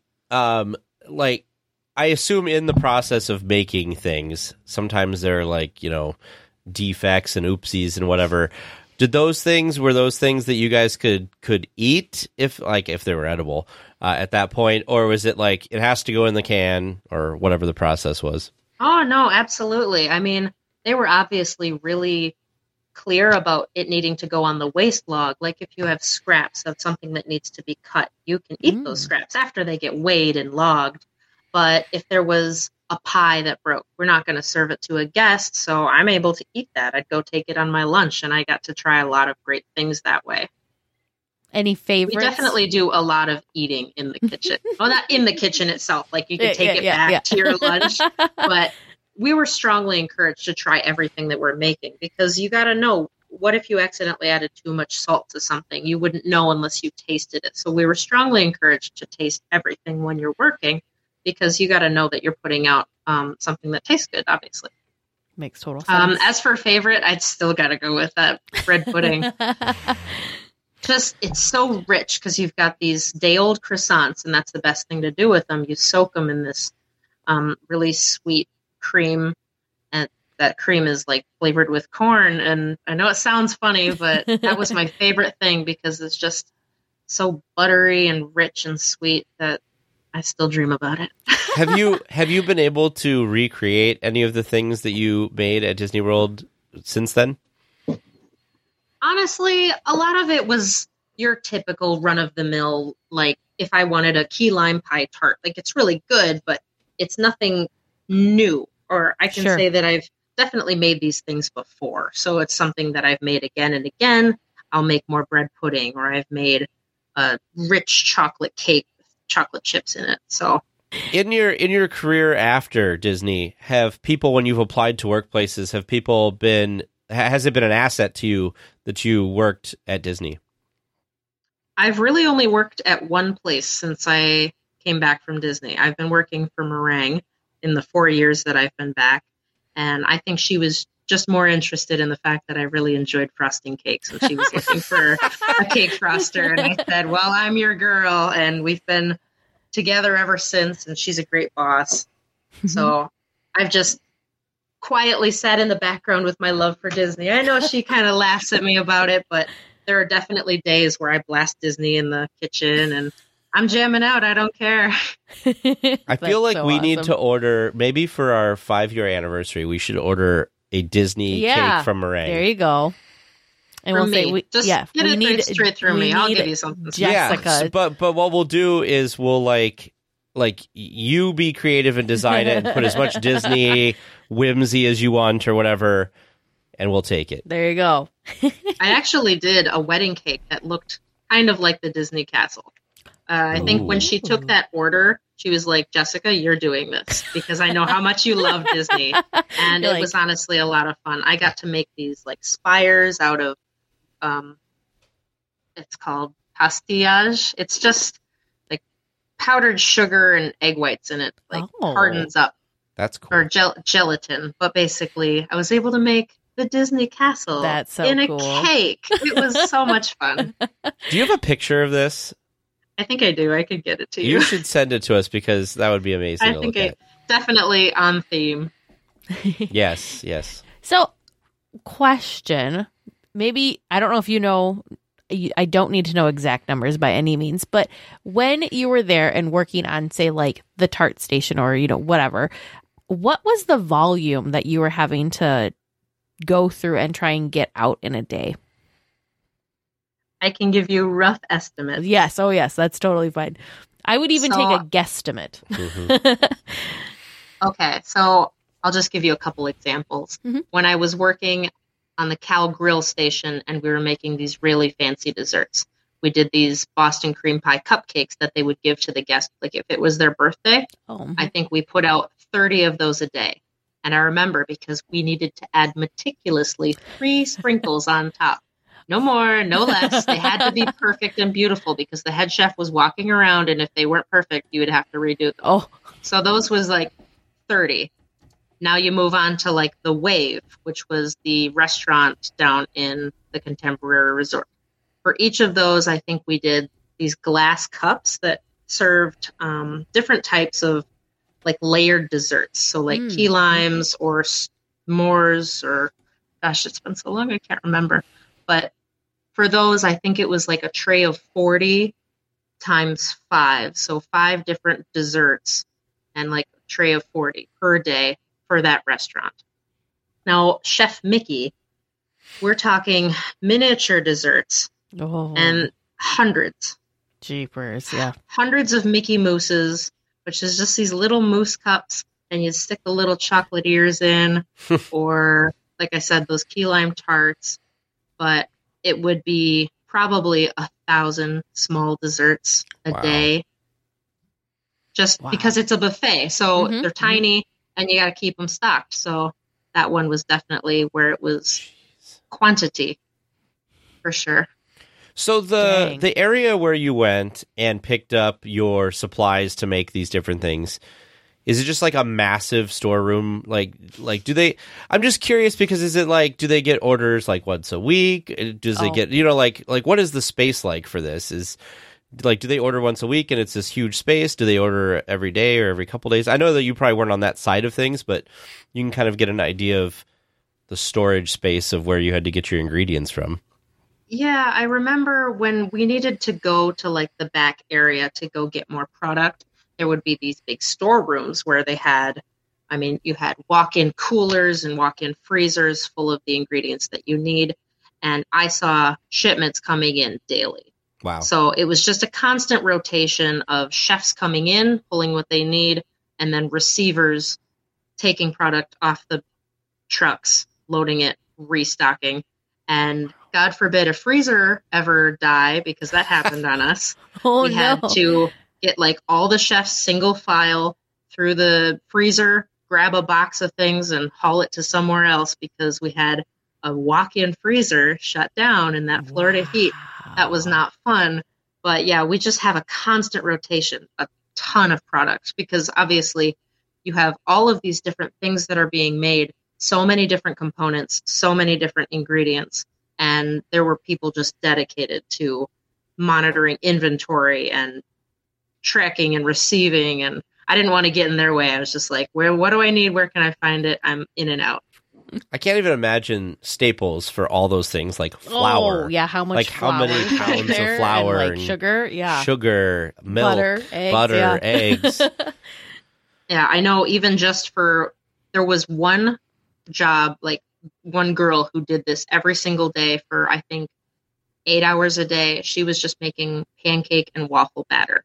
I assume in the process of making things, sometimes there are defects and oopsies and whatever. Were those things that you guys could eat if they were edible at that point, or was it like it has to go in the can or whatever the process was?
Oh, no, absolutely. I mean, they were obviously really clear about it needing to go on the waste log. Like if you have scraps of something that needs to be cut, you can eat those scraps after they get weighed and logged. But if there was a pie that broke, we're not going to serve it to a guest, so I'm able to eat that. I'd go take it on my lunch, and I got to try a lot of great things that way.
Any favorites?
We definitely do a lot of eating in the kitchen. Well, not in the kitchen itself. Like you can take it back to your lunch. But we were strongly encouraged to try everything that we're making, because you got to know, what if you accidentally added too much salt to something? You wouldn't know unless you tasted it. So we were strongly encouraged to taste everything when you're working, because you got to know that you're putting out something that tastes good, obviously.
Makes total sense.
As for favorite, I'd still got to go with that bread pudding. just, it's so rich because you've got these day-old croissants, and that's the best thing to do with them. You soak them in this really sweet cream, and that cream is like flavored with corn. And I know it sounds funny, but that was my favorite thing because it's just so buttery and rich and sweet that I still dream about it.
Have you been able to recreate any of the things that you made at Disney World since then?
Honestly, a lot of it was your typical run-of-the-mill, like if I wanted a key lime pie tart. Like, it's really good, but it's nothing new. Or I can say that I've definitely made these things before. So it's something that I've made again and again. I'll make more bread pudding, or I've made a rich chocolate cake with chocolate chips in it. So
in your career after Disney, have people, when you've applied to workplaces, has it been an asset to you that you worked at Disney?
I've really only worked at one place since I came back from Disney. I've been working for Meringue in the 4 years that I've been back. And I think she was just more interested in the fact that I really enjoyed frosting cakes. And she was looking for a cake froster. And I said, well, I'm your girl. And we've been together ever since. And she's a great boss. So I've just quietly sat in the background with my love for Disney. I know she kind of laughs at me about it, but there are definitely days where I blast Disney in the kitchen and I'm jamming out. I don't care.
I feel like we need to order, maybe for our 5-year anniversary, we should order a Disney cake from Meringue.
There you go. And
we'll say, we need straight through me. I'll give you something.
Jessica. Yeah, but what we'll do is we'll like you be creative and design it and put as much Disney whimsy as you want or whatever, and we'll take it.
There you go.
I actually did a wedding cake that looked kind of like the Disney castle. I think when she took that order, she was like, Jessica, you're doing this because I know how much you love Disney. And it was honestly a lot of fun. I got to make these like spires out of, it's called pastillage. It's just like powdered sugar and egg whites in it, like hardens up.
That's cool.
Or gelatin. But basically, I was able to make the Disney castle in a cake. It was so much fun.
Do you have a picture of this?
I think I do. I could get it to you.
You should send it to us because that would be amazing.
I think it's definitely on theme.
Yes.
So, question. Maybe, I don't know if you know, I don't need to know exact numbers by any means, but when you were there and working on, say, like the tart station or, whatever, what was the volume that you were having to go through and try and get out in a day?
I can give you rough estimates.
Yes. Oh, yes. That's totally fine. I would even take a guesstimate.
Okay. So I'll just give you a couple examples. When I was working on the Cal Grill station and we were making these really fancy desserts, we did these Boston cream pie cupcakes that they would give to the guests. Like if it was their birthday, I think we put out 30 of those a day. And I remember because we needed to add meticulously 3 sprinkles on top. No more, no less. They had to be perfect and beautiful because the head chef was walking around, and if they weren't perfect, you would have to redo them. So those was like 30. Now you move on to like the Wave, which was the restaurant down in the Contemporary Resort. For each of those, I think we did these glass cups that served different types of like layered desserts. So like key limes or s'mores or, gosh, it's been so long, I can't remember. But for those, I think it was like a tray of 40 times 5. So 5 different desserts and like a tray of 40 per day for that restaurant. Now, Chef Mickey, we're talking miniature desserts and hundreds.
Jeepers, yeah.
Hundreds of Mickey Mooses, which is just these little mousse cups, and you stick the little chocolate ears in, or like I said, those key lime tarts. But it would be probably 1,000 small desserts a day, just because it's a buffet. So they're tiny, and you got to keep them stocked. So that one was definitely where it was quantity, for sure.
So the area where you went and picked up your supplies to make these different things, Is it just like a massive storeroom? Like do they? I'm just curious because is it like, do they get orders like once a week? Does they get, like what is the space like for this? Is like, do they order once a week and it's this huge space? Do they order every day or every couple days? I know that you probably weren't on that side of things, but you can kind of get an idea of the storage space of where you had to get your ingredients from.
Yeah, I remember when we needed to go to like the back area to go get more product, there would be these big storerooms where they had, you had walk-in coolers and walk-in freezers full of the ingredients that you need. And I saw shipments coming in daily.
Wow.
So it was just a constant rotation of chefs coming in, pulling what they need, and then receivers taking product off the trucks, loading it, restocking. And God forbid a freezer ever die, because that happened on us. We had to get like all the chefs single file through the freezer, grab a box of things and haul it to somewhere else because we had a walk-in freezer shut down in that Florida heat. That was not fun. But yeah, we just have a constant rotation, a ton of products, because obviously you have all of these different things that are being made, so many different components, so many different ingredients. And there were people just dedicated to monitoring inventory and tracking and receiving. And I didn't want to get in their way. I was just like, what do I need? Where can I find it? I'm in and out.
I can't even imagine staples for all those things, like flour.
Oh, yeah, how much
how many pounds of flour
and sugar,
sugar, milk, butter, eggs.
Yeah, I know. Even just there was one job, like one girl who did this every single day for, I think, 8 hours a day. She was just making pancake and waffle batter.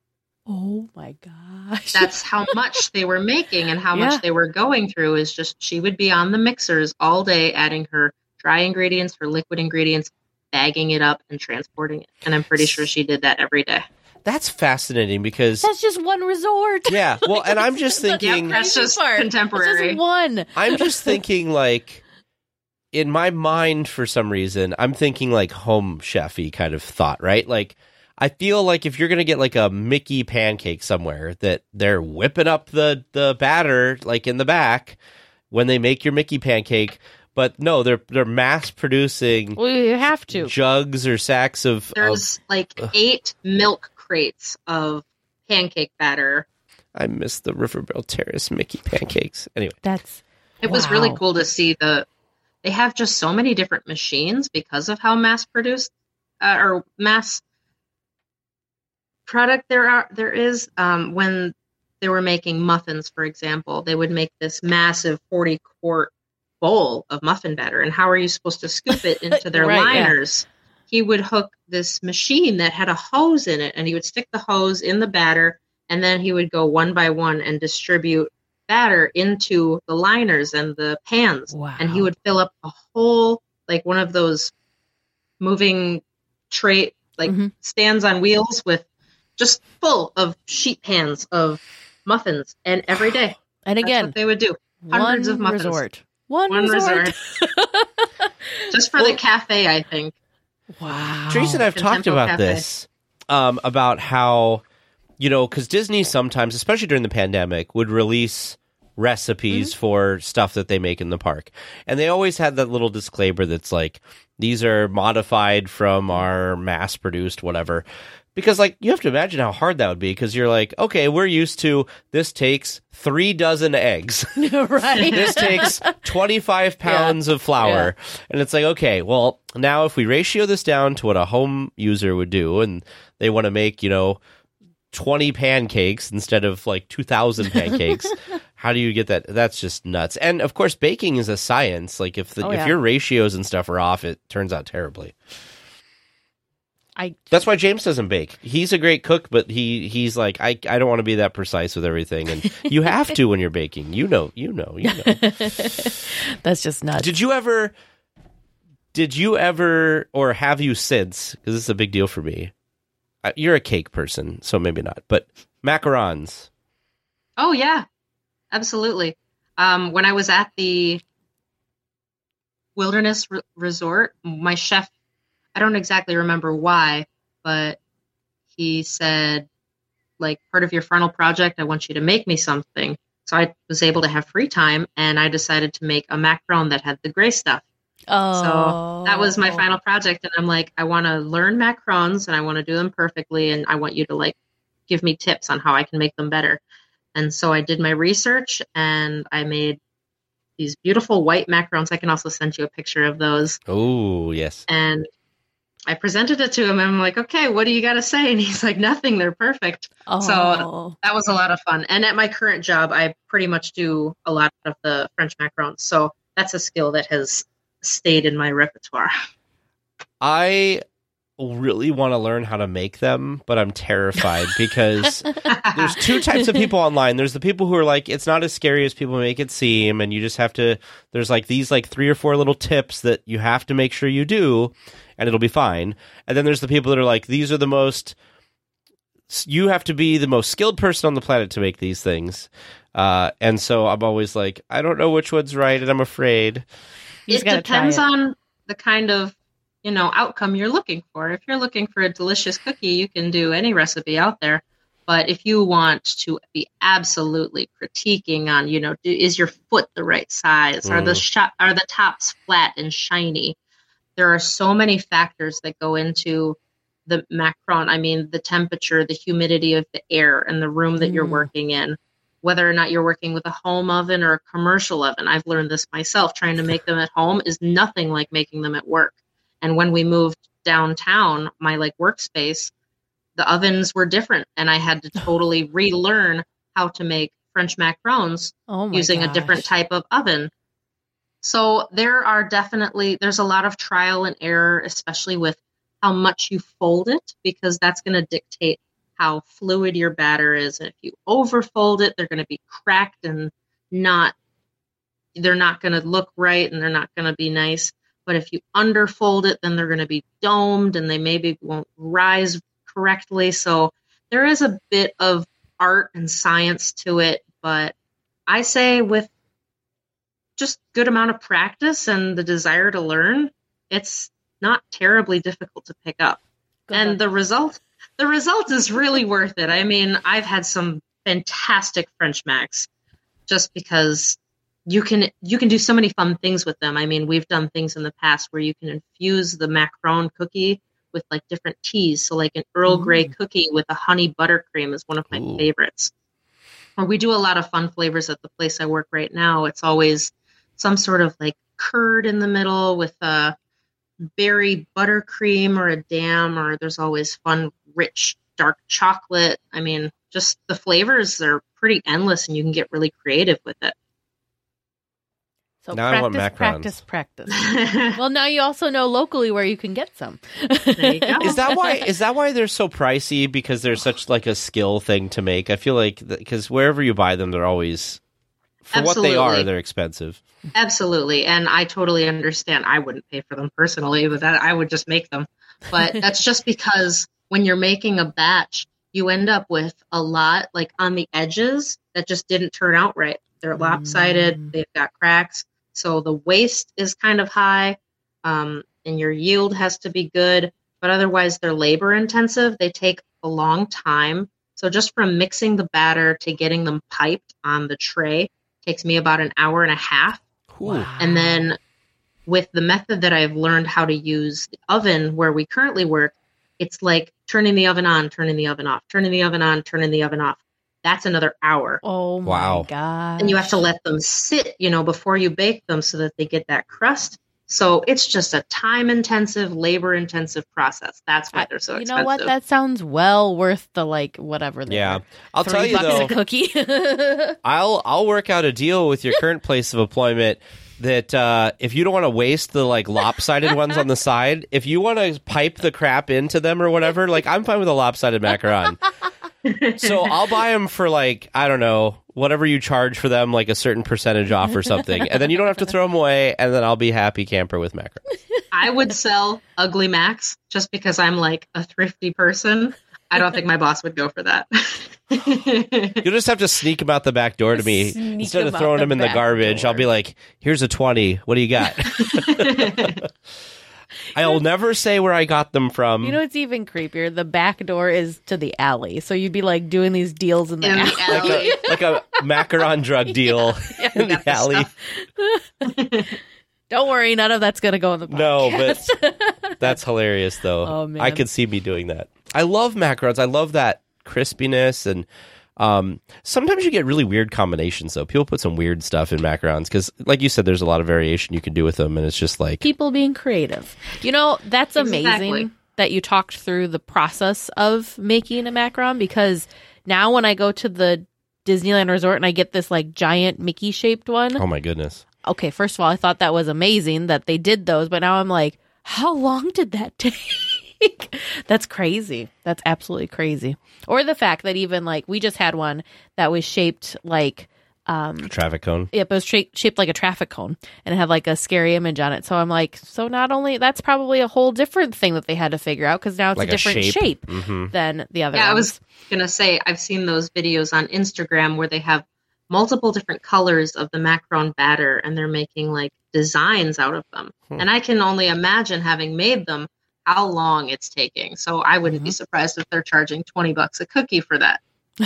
Oh my gosh.
That's how much they were making and how much they were going through. Is just, she would be on the mixers all day, adding her dry ingredients, her liquid ingredients, bagging it up and transporting it. And I'm pretty sure she did that every day.
That's fascinating because
that's just one resort.
Yeah. Well, and I'm just thinking,
that's just contemporary.
That's just one.
I'm just thinking, like, in my mind, for some reason, I'm thinking like home chef-y kind of thought, right? Like, I feel like if you're going to get like a Mickey pancake somewhere, that they're whipping up the batter like in the back when they make your Mickey pancake. But no, they're mass producing.
Well, you have to
jugs or sacks of.
There's 8 milk crates of pancake batter.
I miss the Riverville Terrace Mickey pancakes. Anyway,
it was really cool to see they have just so many different machines because of how mass produced or mass product there is. When they were making muffins, for example, they would make this massive 40-quart bowl of muffin batter, and how are you supposed to scoop it into their liners? He would hook this machine that had a hose in it, and he would stick the hose in the batter, and then he would go one by one and distribute batter into the liners and the pans.
Wow.
And he would fill up a whole, like one of those moving tray, like stands on wheels with just full of sheet pans of muffins. And every day.
And again,
that's what they would do. Hundreds of muffins.
One resort.
Just for the cafe, I think.
Wow.
Teresa and I have talked about this, about how, because Disney sometimes, especially during the pandemic, would release recipes for stuff that they make in the park. And they always had that little disclaimer that's like, these are modified from our mass-produced whatever. Because, you have to imagine how hard that would be, because you're like, okay, we're used to, this takes 3 dozen eggs.
Right.
This takes 25 pounds of flour. Yeah. And it's like, okay, well, now if we ratio this down to what a home user would do, and they want to make, 20 pancakes instead of 2,000 pancakes, how do you get that? That's just nuts. And, of course, baking is a science. If your ratios and stuff are off, it turns out terribly. That's why James doesn't bake. He's a great cook, but he's like, I don't want to be that precise with everything. And you have to when you're baking. You know.
That's just nuts.
Did you ever, or have you since, because this is a big deal for me. You're a cake person, so maybe not, but macarons.
Oh, yeah, absolutely. When I was at the Wilderness Resort, my chef, I don't exactly remember why, but he said, like part of your final project, I want you to make me something. So I was able to have free time, and I decided to make a macaron that had the gray stuff.
Oh.
So that was my final project. And I'm like, I want to learn macarons and I want to do them perfectly. And I want you to like give me tips on how I can make them better. And so I did my research and I made these beautiful white macarons. I can also send you a picture of those.
Oh, yes.
And I presented it to him and I'm like, okay, what do you got to say? And he's like, nothing, they're perfect.
Oh.
So that was a lot of fun. And at my current job, I pretty much do a lot of the French macarons. So that's a skill that has stayed in my repertoire.
I really want to learn how to make them, but I'm terrified because there's two types of people online. There's the people who are like, it's not as scary as people make it seem, and you just have to, there's like these like 3 or 4 little tips that you have to make sure you do, and it'll be fine. And then there's the people that are like, these are the most, you have to be the most skilled person on the planet to make these things. And so I'm always like, I don't know which one's right, and I'm afraid.
It depends on the kind of, outcome you're looking for. If you're looking for a delicious cookie, you can do any recipe out there. But if you want to be absolutely critiquing on, is your foot the right size? Are the tops flat and shiny? There are so many factors that go into the macaron. I mean, the temperature, the humidity of the air and the room that you're working in, whether or not you're working with a home oven or a commercial oven. I've learned this myself. Trying to make them at home is nothing like making them at work. And when we moved downtown, my workspace, the ovens were different. And I had to totally relearn how to make French macarons using a different type of oven. So there's a lot of trial and error, especially with how much you fold it, because that's going to dictate how fluid your batter is. And if you overfold it, they're going to be cracked and they're not going to look right and they're not going to be nice. But if you underfold it, then they're going to be domed and they maybe won't rise correctly. So there is a bit of art and science to it. But I say with just good amount of practice and the desire to learn, it's not terribly difficult to pick up. And the result is really worth it. I mean, I've had some fantastic French macs just because you can do so many fun things with them. I mean, we've done things in the past where you can infuse the macaron cookie with different teas. So an Earl Grey cookie with a honey buttercream is one of my favorites. Or we do a lot of fun flavors at the place I work right now. It's always some sort of curd in the middle with a berry buttercream or a dam, or there's always fun, rich, dark chocolate. I mean, just the flavors are pretty endless and you can get really creative with it.
So
now I want
practice. Well, now you also know locally where you can get some.
There you go.
Is that why they're so pricey? Because they're such a skill thing to make? I feel like because wherever you buy them, they're always, for
Absolutely.
what they are, they're expensive.
Absolutely. And I totally understand. I wouldn't pay for them personally, but I would just make them. But that's just because when you're making a batch, you end up with a lot on the edges that just didn't turn out right. They're lopsided. They've got cracks. So the waste is kind of high, and your yield has to be good, but otherwise they're labor intensive. They take a long time. So just from mixing the batter to getting them piped on the tray takes me about an hour and a half.
Wow.
And then with the method that I've learned how to use the oven where we currently work, it's like turning the oven on, turning the oven off, turning the oven on, turning the oven off. That's another hour.
Oh my
Wow.
God.
And you have to let them sit, before you bake them so that they get that crust. So it's just a time-intensive, labor-intensive process. That's why they're so expensive.
You know what? That sounds well worth the whatever.
Yeah, I'll tell you
$3
though.
a cookie.
I'll work out a deal with your current place of employment that if you don't want to waste the lopsided ones on the side, if you want to pipe the crap into them or whatever, I'm fine with a lopsided macaron. So I'll buy them for I don't know, whatever you charge for them, a certain percentage off or something. And then you don't have to throw them away, and then I'll be happy camper with macarons.
I would sell ugly Macs just because I'm a thrifty person. I don't think my boss would go for that.
You'll just have to sneak them out the back door to me. Instead of throwing them in the garbage, I'll be like, here's a 20. What do you got? I'll never say where I got them from.
You know, it's even creepier. The back door is to the alley. So you'd be like doing these deals in the alley.
like a macaron drug deal in the alley.
Don't worry, none of that's going to go in the podcast.
No, but that's hilarious, though.
Oh, man.
I could see me doing that. I love macarons. I love that crispiness, and sometimes you get really weird combinations, though. People put some weird stuff in macarons because, like you said, there's a lot of variation you can do with them, and it's just like...
People being creative. You know, that's amazing that you talked through the process of making a macaron, because now when I go to the Disneyland Resort and I get this, like, giant Mickey-shaped one...
Oh, my goodness.
Okay, first of all, I thought that was amazing that they did those, but now I'm like, how long did that take? That's crazy. That's absolutely crazy. Or the fact that even, like, we just had one that was shaped like...
a traffic cone?
Yep, it was shaped like a traffic cone, and it had, like, a scary image on it. So I'm like, so not only... That's probably a whole different thing that they had to figure out, because now it's
like
a different shape than the other ones.
I was going to say, I've seen those videos on Instagram where they have multiple different colors of the macaron batter, and they're making like designs out of them. And I can only imagine, having made them, how long it's taking. So I wouldn't be surprised if they're charging $20 a cookie for that.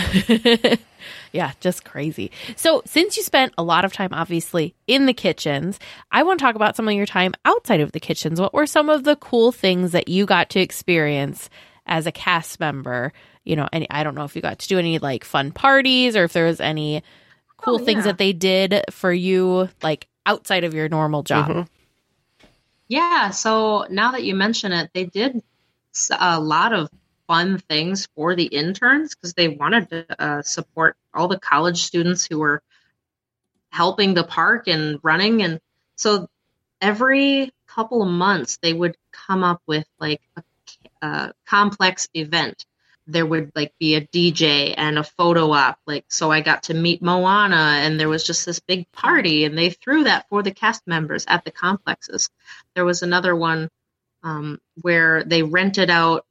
Yeah, just crazy. So since you spent a lot of time, obviously, in the kitchens, I want to talk about some of your time outside of the kitchens. What were some of the cool things that you got to experience as a cast member? You know, and I don't know if you got to do any like fun parties, or if there was any cool things that they did for you, like outside of your normal job.
Yeah. So now that you mention it, they did a lot of fun things for the interns, because they wanted to support all the college students who were helping the park and running. And so every couple of months, they would come up with like a complex event. There would like be a DJ and a photo op. Like, so I got to meet Moana, and there was just this big party, and they threw that for the cast members at the complexes. There was another one where they rented out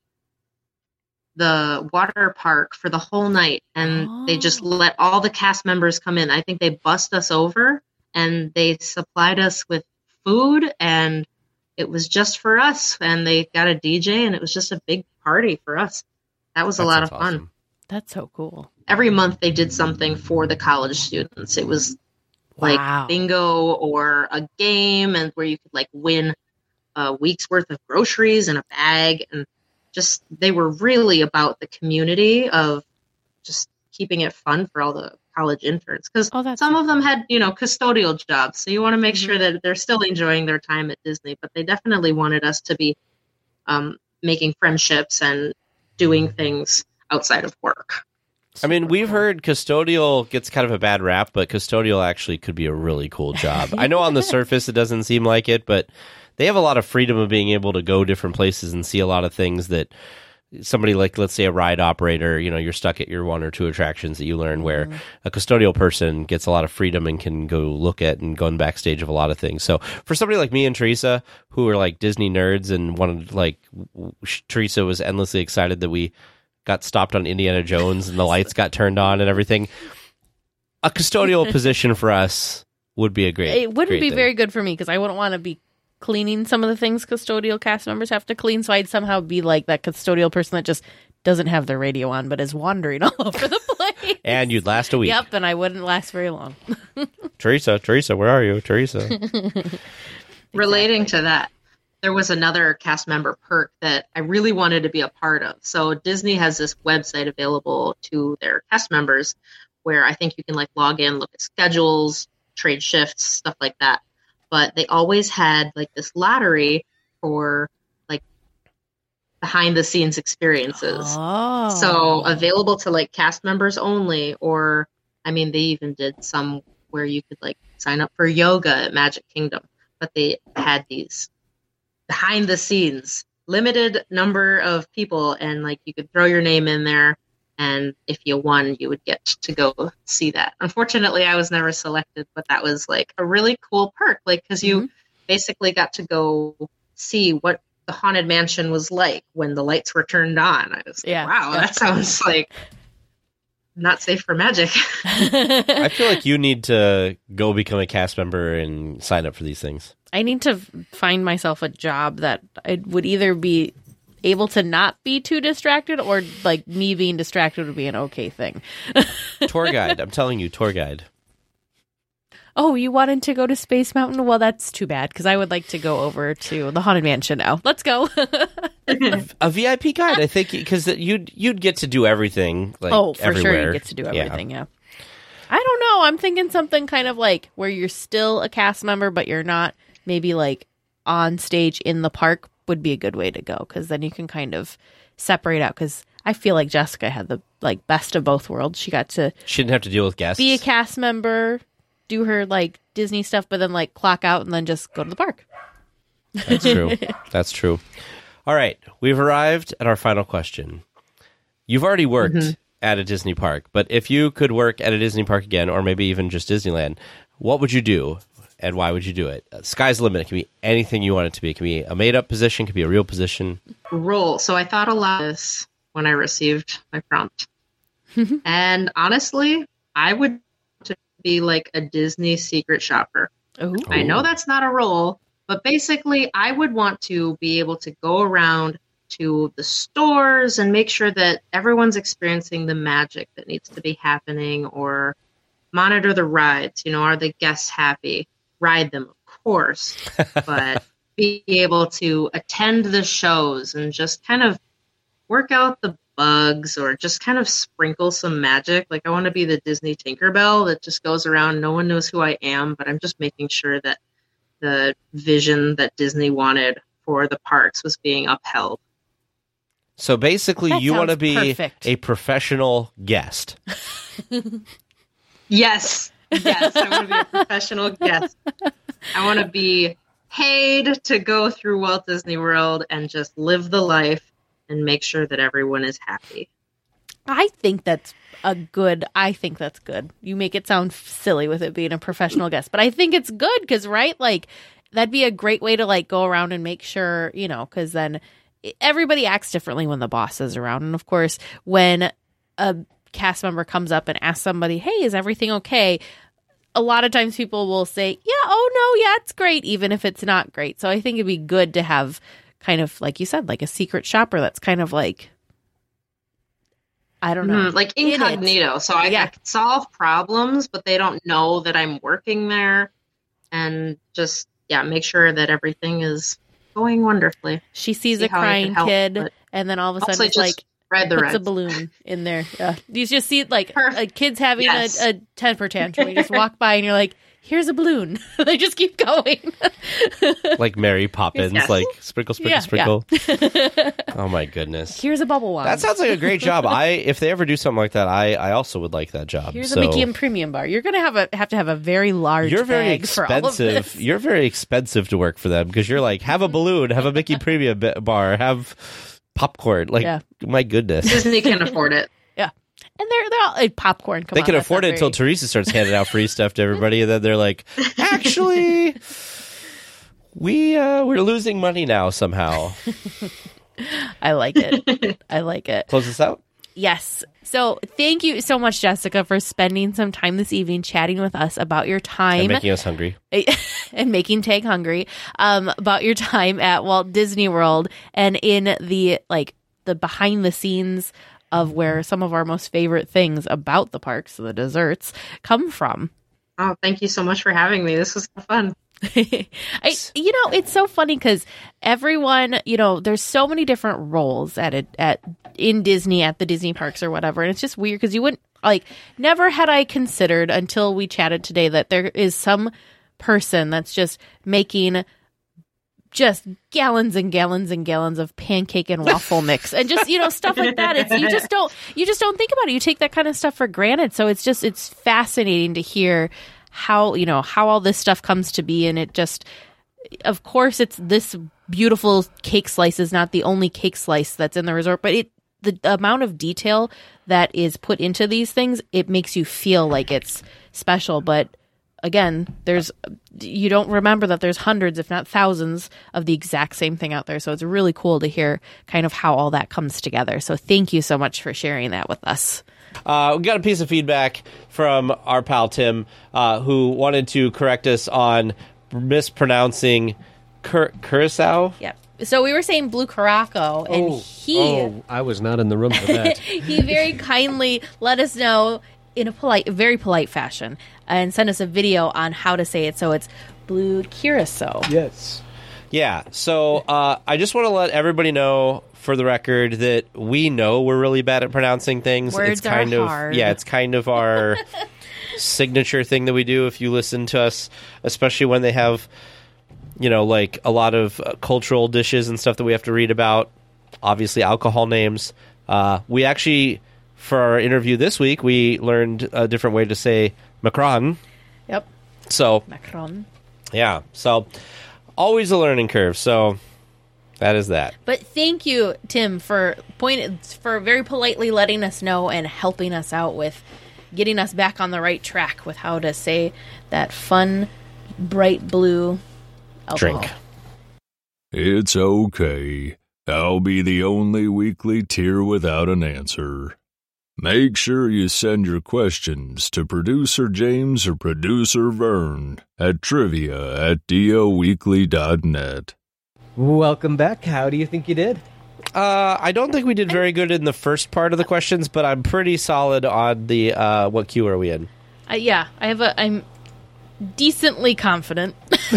the water park for the whole night, and they just let all the cast members come in. I think they bussed us over, and they supplied us with food, and it was just for us, and they got a DJ, and it was just a big party for us. That was a lot of fun.
Awesome.
That's so cool.
Every month they did something for the college students. It was like bingo or a game, and where you could like win a week's worth of groceries in a bag. And just, they were really about the community of just keeping it fun for all the college interns. Because some of them had, you know, custodial jobs. So you want to make sure that they're still enjoying their time at Disney. But they definitely wanted us to be making friendships and doing things outside of work.
I mean, we've heard custodial gets kind of a bad rap, but custodial actually could be a really cool job. I know on the surface it doesn't seem like it, but they have a lot of freedom of being able to go different places and see a lot of things that somebody like, let's say, a ride operator, you know, you're stuck at your one or two attractions that you learn, where a custodial person gets a lot of freedom and can go look at and go in backstage of a lot of things. So for somebody like me and Teresa, who are like Disney nerds and wanted, like, Teresa was endlessly excited that we got stopped on Indiana Jones and the lights got turned on and everything, a custodial position for us would be a great
It wouldn't be
thing.
very good for me, because I wouldn't want to be cleaning some of the things custodial cast members have to clean, so I'd somehow be like that custodial person that just doesn't have their radio on but is wandering all over the place.
And you'd last a week.
Yep, and I wouldn't last very long.
Teresa, where are you? Teresa.
Relating to that, there was another cast member perk that I really wanted to be a part of. So Disney has this website available to their cast members where I think you can like log in, look at schedules, trade shifts, stuff like that. But they always had like this lottery for like behind the scenes experiences. So available to like cast members only, or I mean, they even did some where you could like sign up for yoga at Magic Kingdom, but they had these behind the scenes, limited number of people, and like you could throw your name in there, and if you won, you would get to go see that. Unfortunately, I was never selected, but that was like a really cool perk, like because you basically got to go see what the Haunted Mansion was like when the lights were turned on. I was like, wow, that sounds like not safe for magic.
I feel like you need to go become a cast member and sign up for these things.
I need to find myself a job that I would either be able to not be too distracted, or like me being distracted would be an okay thing.
Tour guide. I'm telling you, tour guide.
Oh, you wanted to go to Space Mountain? Well, that's too bad, because I would like to go over to the Haunted Mansion now. Let's go.
A VIP guide, I think, because you'd get to do everything. Like,
for
everywhere.
sure, you get to do everything. Yeah. I don't know. I'm thinking something kind of like where you're still a cast member, but you're not. Maybe like on stage in the park would be a good way to go, because then you can kind of separate out. Because I feel like Jessica had the like best of both worlds. She got to
She didn't have to deal with guests.
be a cast member, do her like Disney stuff, but then like clock out and then just go to the park.
That's true. That's true. All right, we've arrived at our final question. You've already worked at a Disney park, but if you could work at a Disney park again, or maybe even just Disneyland, what would you do, and why would you do it? Sky's the limit. It can be anything you want it to be. It can be a made-up position. It can be a real position.
Role. So I thought a lot of this when I received my prompt. And honestly, I would be like a Disney secret shopper.
Ooh.
I know that's not a role, but basically I would want to be able to go around to the stores and make sure that everyone's experiencing the magic that needs to be happening, or monitor the rides. You know, are the guests happy? Ride them, of course, but be able to attend the shows and just kind of work out the bugs, or just kind of sprinkle some magic. Like, I want to be the Disney Tinkerbell that just goes around. No one knows who I am, but I'm just making sure that the vision that Disney wanted for the parks was being upheld.
So basically,
That
you want to
sounds
be
perfect.
a professional guest.
Yes. Yes, I want to be a professional guest. I want to be paid to go through Walt Disney World and just live the life and make sure that everyone is happy.
I think that's good. You make it sound silly with it being a professional guest, but I think it's good because, right, like that'd be a great way to like go around and make sure, you know, because then everybody acts differently when the boss is around. And of course, when a cast member comes up and asks somebody, hey, is everything okay? A lot of times people will say, yeah, oh no, yeah, it's great, even if it's not great. So I think it'd be good to have kind of, like you said, like a secret shopper that's kind of like, I don't know.
Like incognito. So I can solve problems, but they don't know that I'm working there, and just, make sure that everything is going wonderfully.
She sees a crying kid, and then all of a sudden it's like,
puts
a balloon in there. Yeah. You just see like kids having a temper tantrum. You just walk by and you're like, here's a balloon. They just keep going.
Like Mary Poppins, like sprinkle, sprinkle, sprinkle. Oh my goodness.
Here's a bubble wand.
That sounds like a great job. If they ever do something like that, I also would like that job.
Here's a Mickey and Premium bar. You're going to have to have a very large bag for all of this.
You're very expensive to work for them, because you're like, have a balloon, have a Mickey Premium bar, have popcorn. Like, my goodness.
Disney can afford it.
Yeah. And they're all popcorn.
They can afford it until Teresa starts handing out free stuff to everybody, and then they're like, actually, we're losing money now somehow.
I like it. I like it.
Close this out?
Yes. So thank you so much, Jessica, for spending some time this evening chatting with us about your time.
And making us hungry.
And making Tag hungry. About your time at Walt Disney World and in the behind the scenes of where some of our most favorite things about the parks, the desserts, come from.
Oh, thank you so much for having me. This was fun.
It's so funny because everyone, there's so many different roles in Disney, at the Disney parks or whatever. And it's just weird because you wouldn't never had I considered until we chatted today that there is some person that's just making just gallons and gallons and gallons of pancake and waffle mix and just, stuff like that. You just don't think about it. You take that kind of stuff for granted. So it's fascinating to hear how all this stuff comes to be. And it just, of course, it's this beautiful cake slice is not the only cake slice that's in the resort, but the amount of detail that is put into these things, it makes you feel like it's special. But again, you don't remember that there's hundreds, if not thousands, of the exact same thing out there. So it's really cool to hear kind of how all that comes together. So thank you so much for sharing that with us.
We got a piece of feedback from our pal Tim, who wanted to correct us on mispronouncing Curacao.
Yep. So we were saying Blue Caraco, and
I was not in the room for that.
he very kindly let us know in a very polite fashion, and sent us a video on how to say it. So it's Blue Curacao.
Yes.
Yeah. So I just want to let everybody know, for the record, that we know we're really bad at pronouncing things.
Words
it's kind
are
of
hard.
Yeah, it's kind of our signature thing that we do. If you listen to us, especially when they have, like a lot of cultural dishes and stuff that we have to read about, obviously alcohol names. We actually, for our interview this week, we learned a different way to say Macron.
Yep.
So
Macron.
yeah, so always a learning curve. So that is that.
But thank you, Tim, for very politely letting us know and helping us out with getting us back on the right track with how to say that fun, bright blue alcohol.
Drink.
It's okay. I'll be the only weekly tier without an answer. Make sure you send your questions to Producer James or Producer Vern at trivia@doweekly.net.
Welcome back. How do you think you did?
I don't think we did very good in the first part of the questions, but I'm pretty solid on the what queue are we in?
I'm decently confident.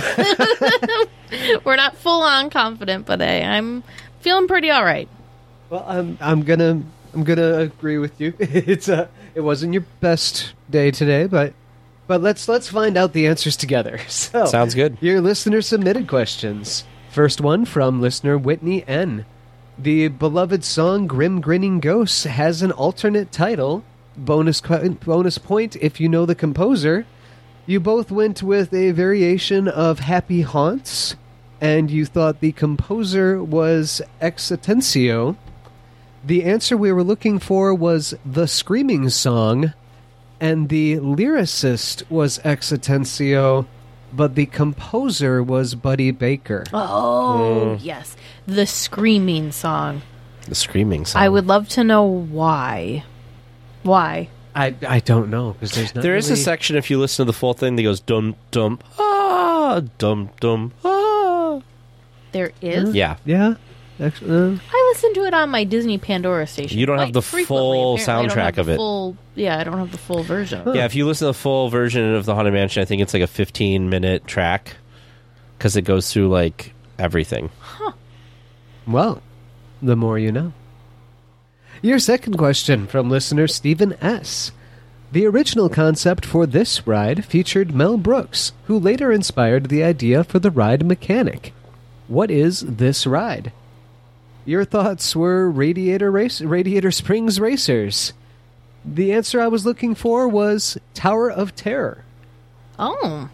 We're not full on confident, but I'm feeling pretty all right.
Well, I'm gonna agree with you. It wasn't your best day today, but let's find out the answers together. So
Sounds good.
Your listener submitted questions. First one from listener Whitney N. The beloved song "Grim Grinning Ghosts" has an alternate title. Bonus point if you know the composer. You both went with a variation of "Happy Haunts," and you thought the composer was Ex Atencio. The answer we were looking for was "The Screaming Song," and the lyricist was Ex Atencio, but the composer was Buddy Baker.
Oh, yes. The Screaming Song.
The Screaming Song.
I would love to know why. Why?
I don't know, because there's not
There is a
really...
section, if you listen to the full thing, that goes dum dum ah dum dum ah.
There is?
Yeah.
Yeah? Actually,
I listen to it on my Disney Pandora station.
You don't have
quite
the
frequently.
full
Apparently, I don't
soundtrack
have the
of it.
I don't have the full version.
Yeah, if you listen to the full version of the Haunted Mansion, I think it's like a 15-minute track because it goes through like everything.
well, the more you know. Your second question from listener Stephen S. The original concept for this ride featured Mel Brooks, who later inspired the idea for the ride mechanic. What is this ride? Your thoughts were Radiator Springs Racers. The answer I was looking for was Tower of Terror.
Oh.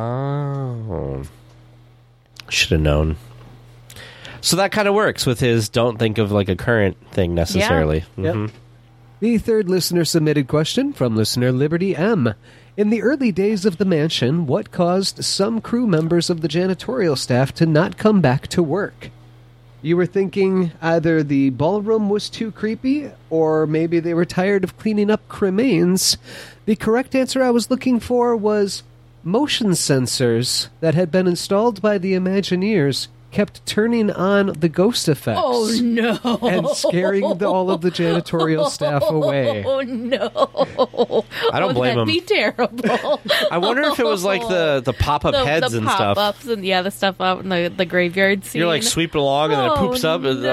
Oh. Should have known. So that kind of works with his don't think of like a current thing necessarily.
Yep.
Mhm.
The third listener-submitted question from listener Liberty M. In the early days of the mansion, what caused some crew members of the janitorial staff to not come back to work? You were thinking either the ballroom was too creepy, or maybe they were tired of cleaning up cremains. The correct answer I was looking for was motion sensors that had been installed by the Imagineers kept turning on the ghost effects.
Oh, no.
And scaring all of the janitorial staff away.
Oh, no.
I don't blame
that'd
him.
be terrible.
I wonder if it was like the pop-up heads
the
and stuff.
pop-ups and the stuff out in the graveyard scene.
You're like sweeping along and then it poops up. And,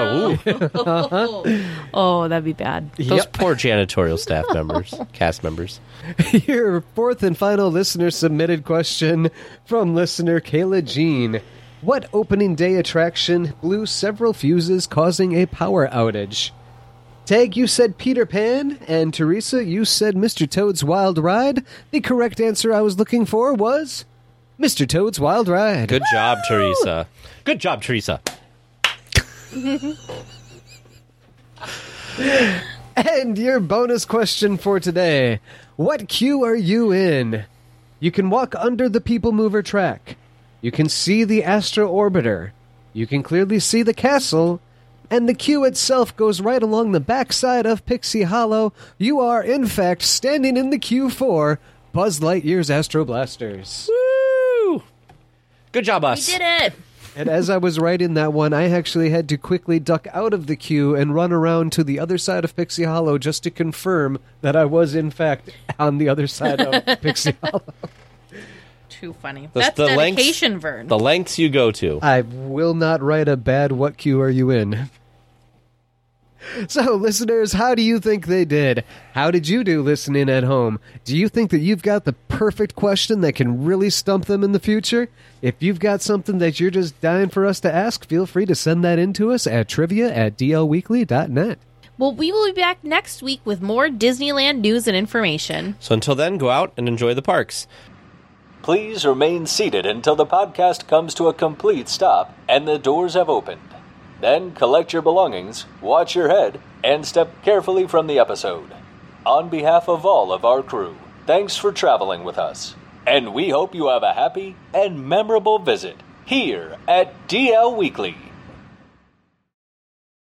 ooh.
Oh, that'd be bad.
Those poor janitorial staff members, cast members.
Your fourth and final listener-submitted question from listener Kayla Jean. What opening day attraction blew several fuses, causing a power outage? Tag, you said Peter Pan, and Teresa, you said Mr. Toad's Wild Ride. The correct answer I was looking for was Mr. Toad's Wild Ride.
Good job, Teresa. Good job, Teresa.
And your bonus question for today. What queue are you in? You can walk under the People Mover track. You can see the Astro Orbiter. You can clearly see the castle. And the queue itself goes right along the backside of Pixie Hollow. You are, in fact, standing in the queue for Buzz Lightyear's Astro Blasters.
Woo! Good job,
We
us.
did it.
And as I was writing that one, I actually had to quickly duck out of the queue and run around to the other side of Pixie Hollow just to confirm that I was, in fact, on the other side of Pixie Hollow.
Too funny.
That's
That's
the lengths-
dedication, Vern.
The lengths you go to.
I will not write a bad "What queue are you in?" So, listeners, how do you think they did? How did you do listening at home? Do you think that you've got the perfect question that can really stump them in the future? If you've got something that you're just dying for us to ask, feel free to send that in to us at trivia@dlweekly.net.
Well, we will be back next week with more Disneyland news and information.
So until then, go out and enjoy the parks.
Please remain seated until the podcast comes to a complete stop and the doors have opened. Then collect your belongings, watch your head, and step carefully from the episode. On behalf of all of our crew, thanks for traveling with us. And we hope you have a happy and memorable visit here at DL Weekly.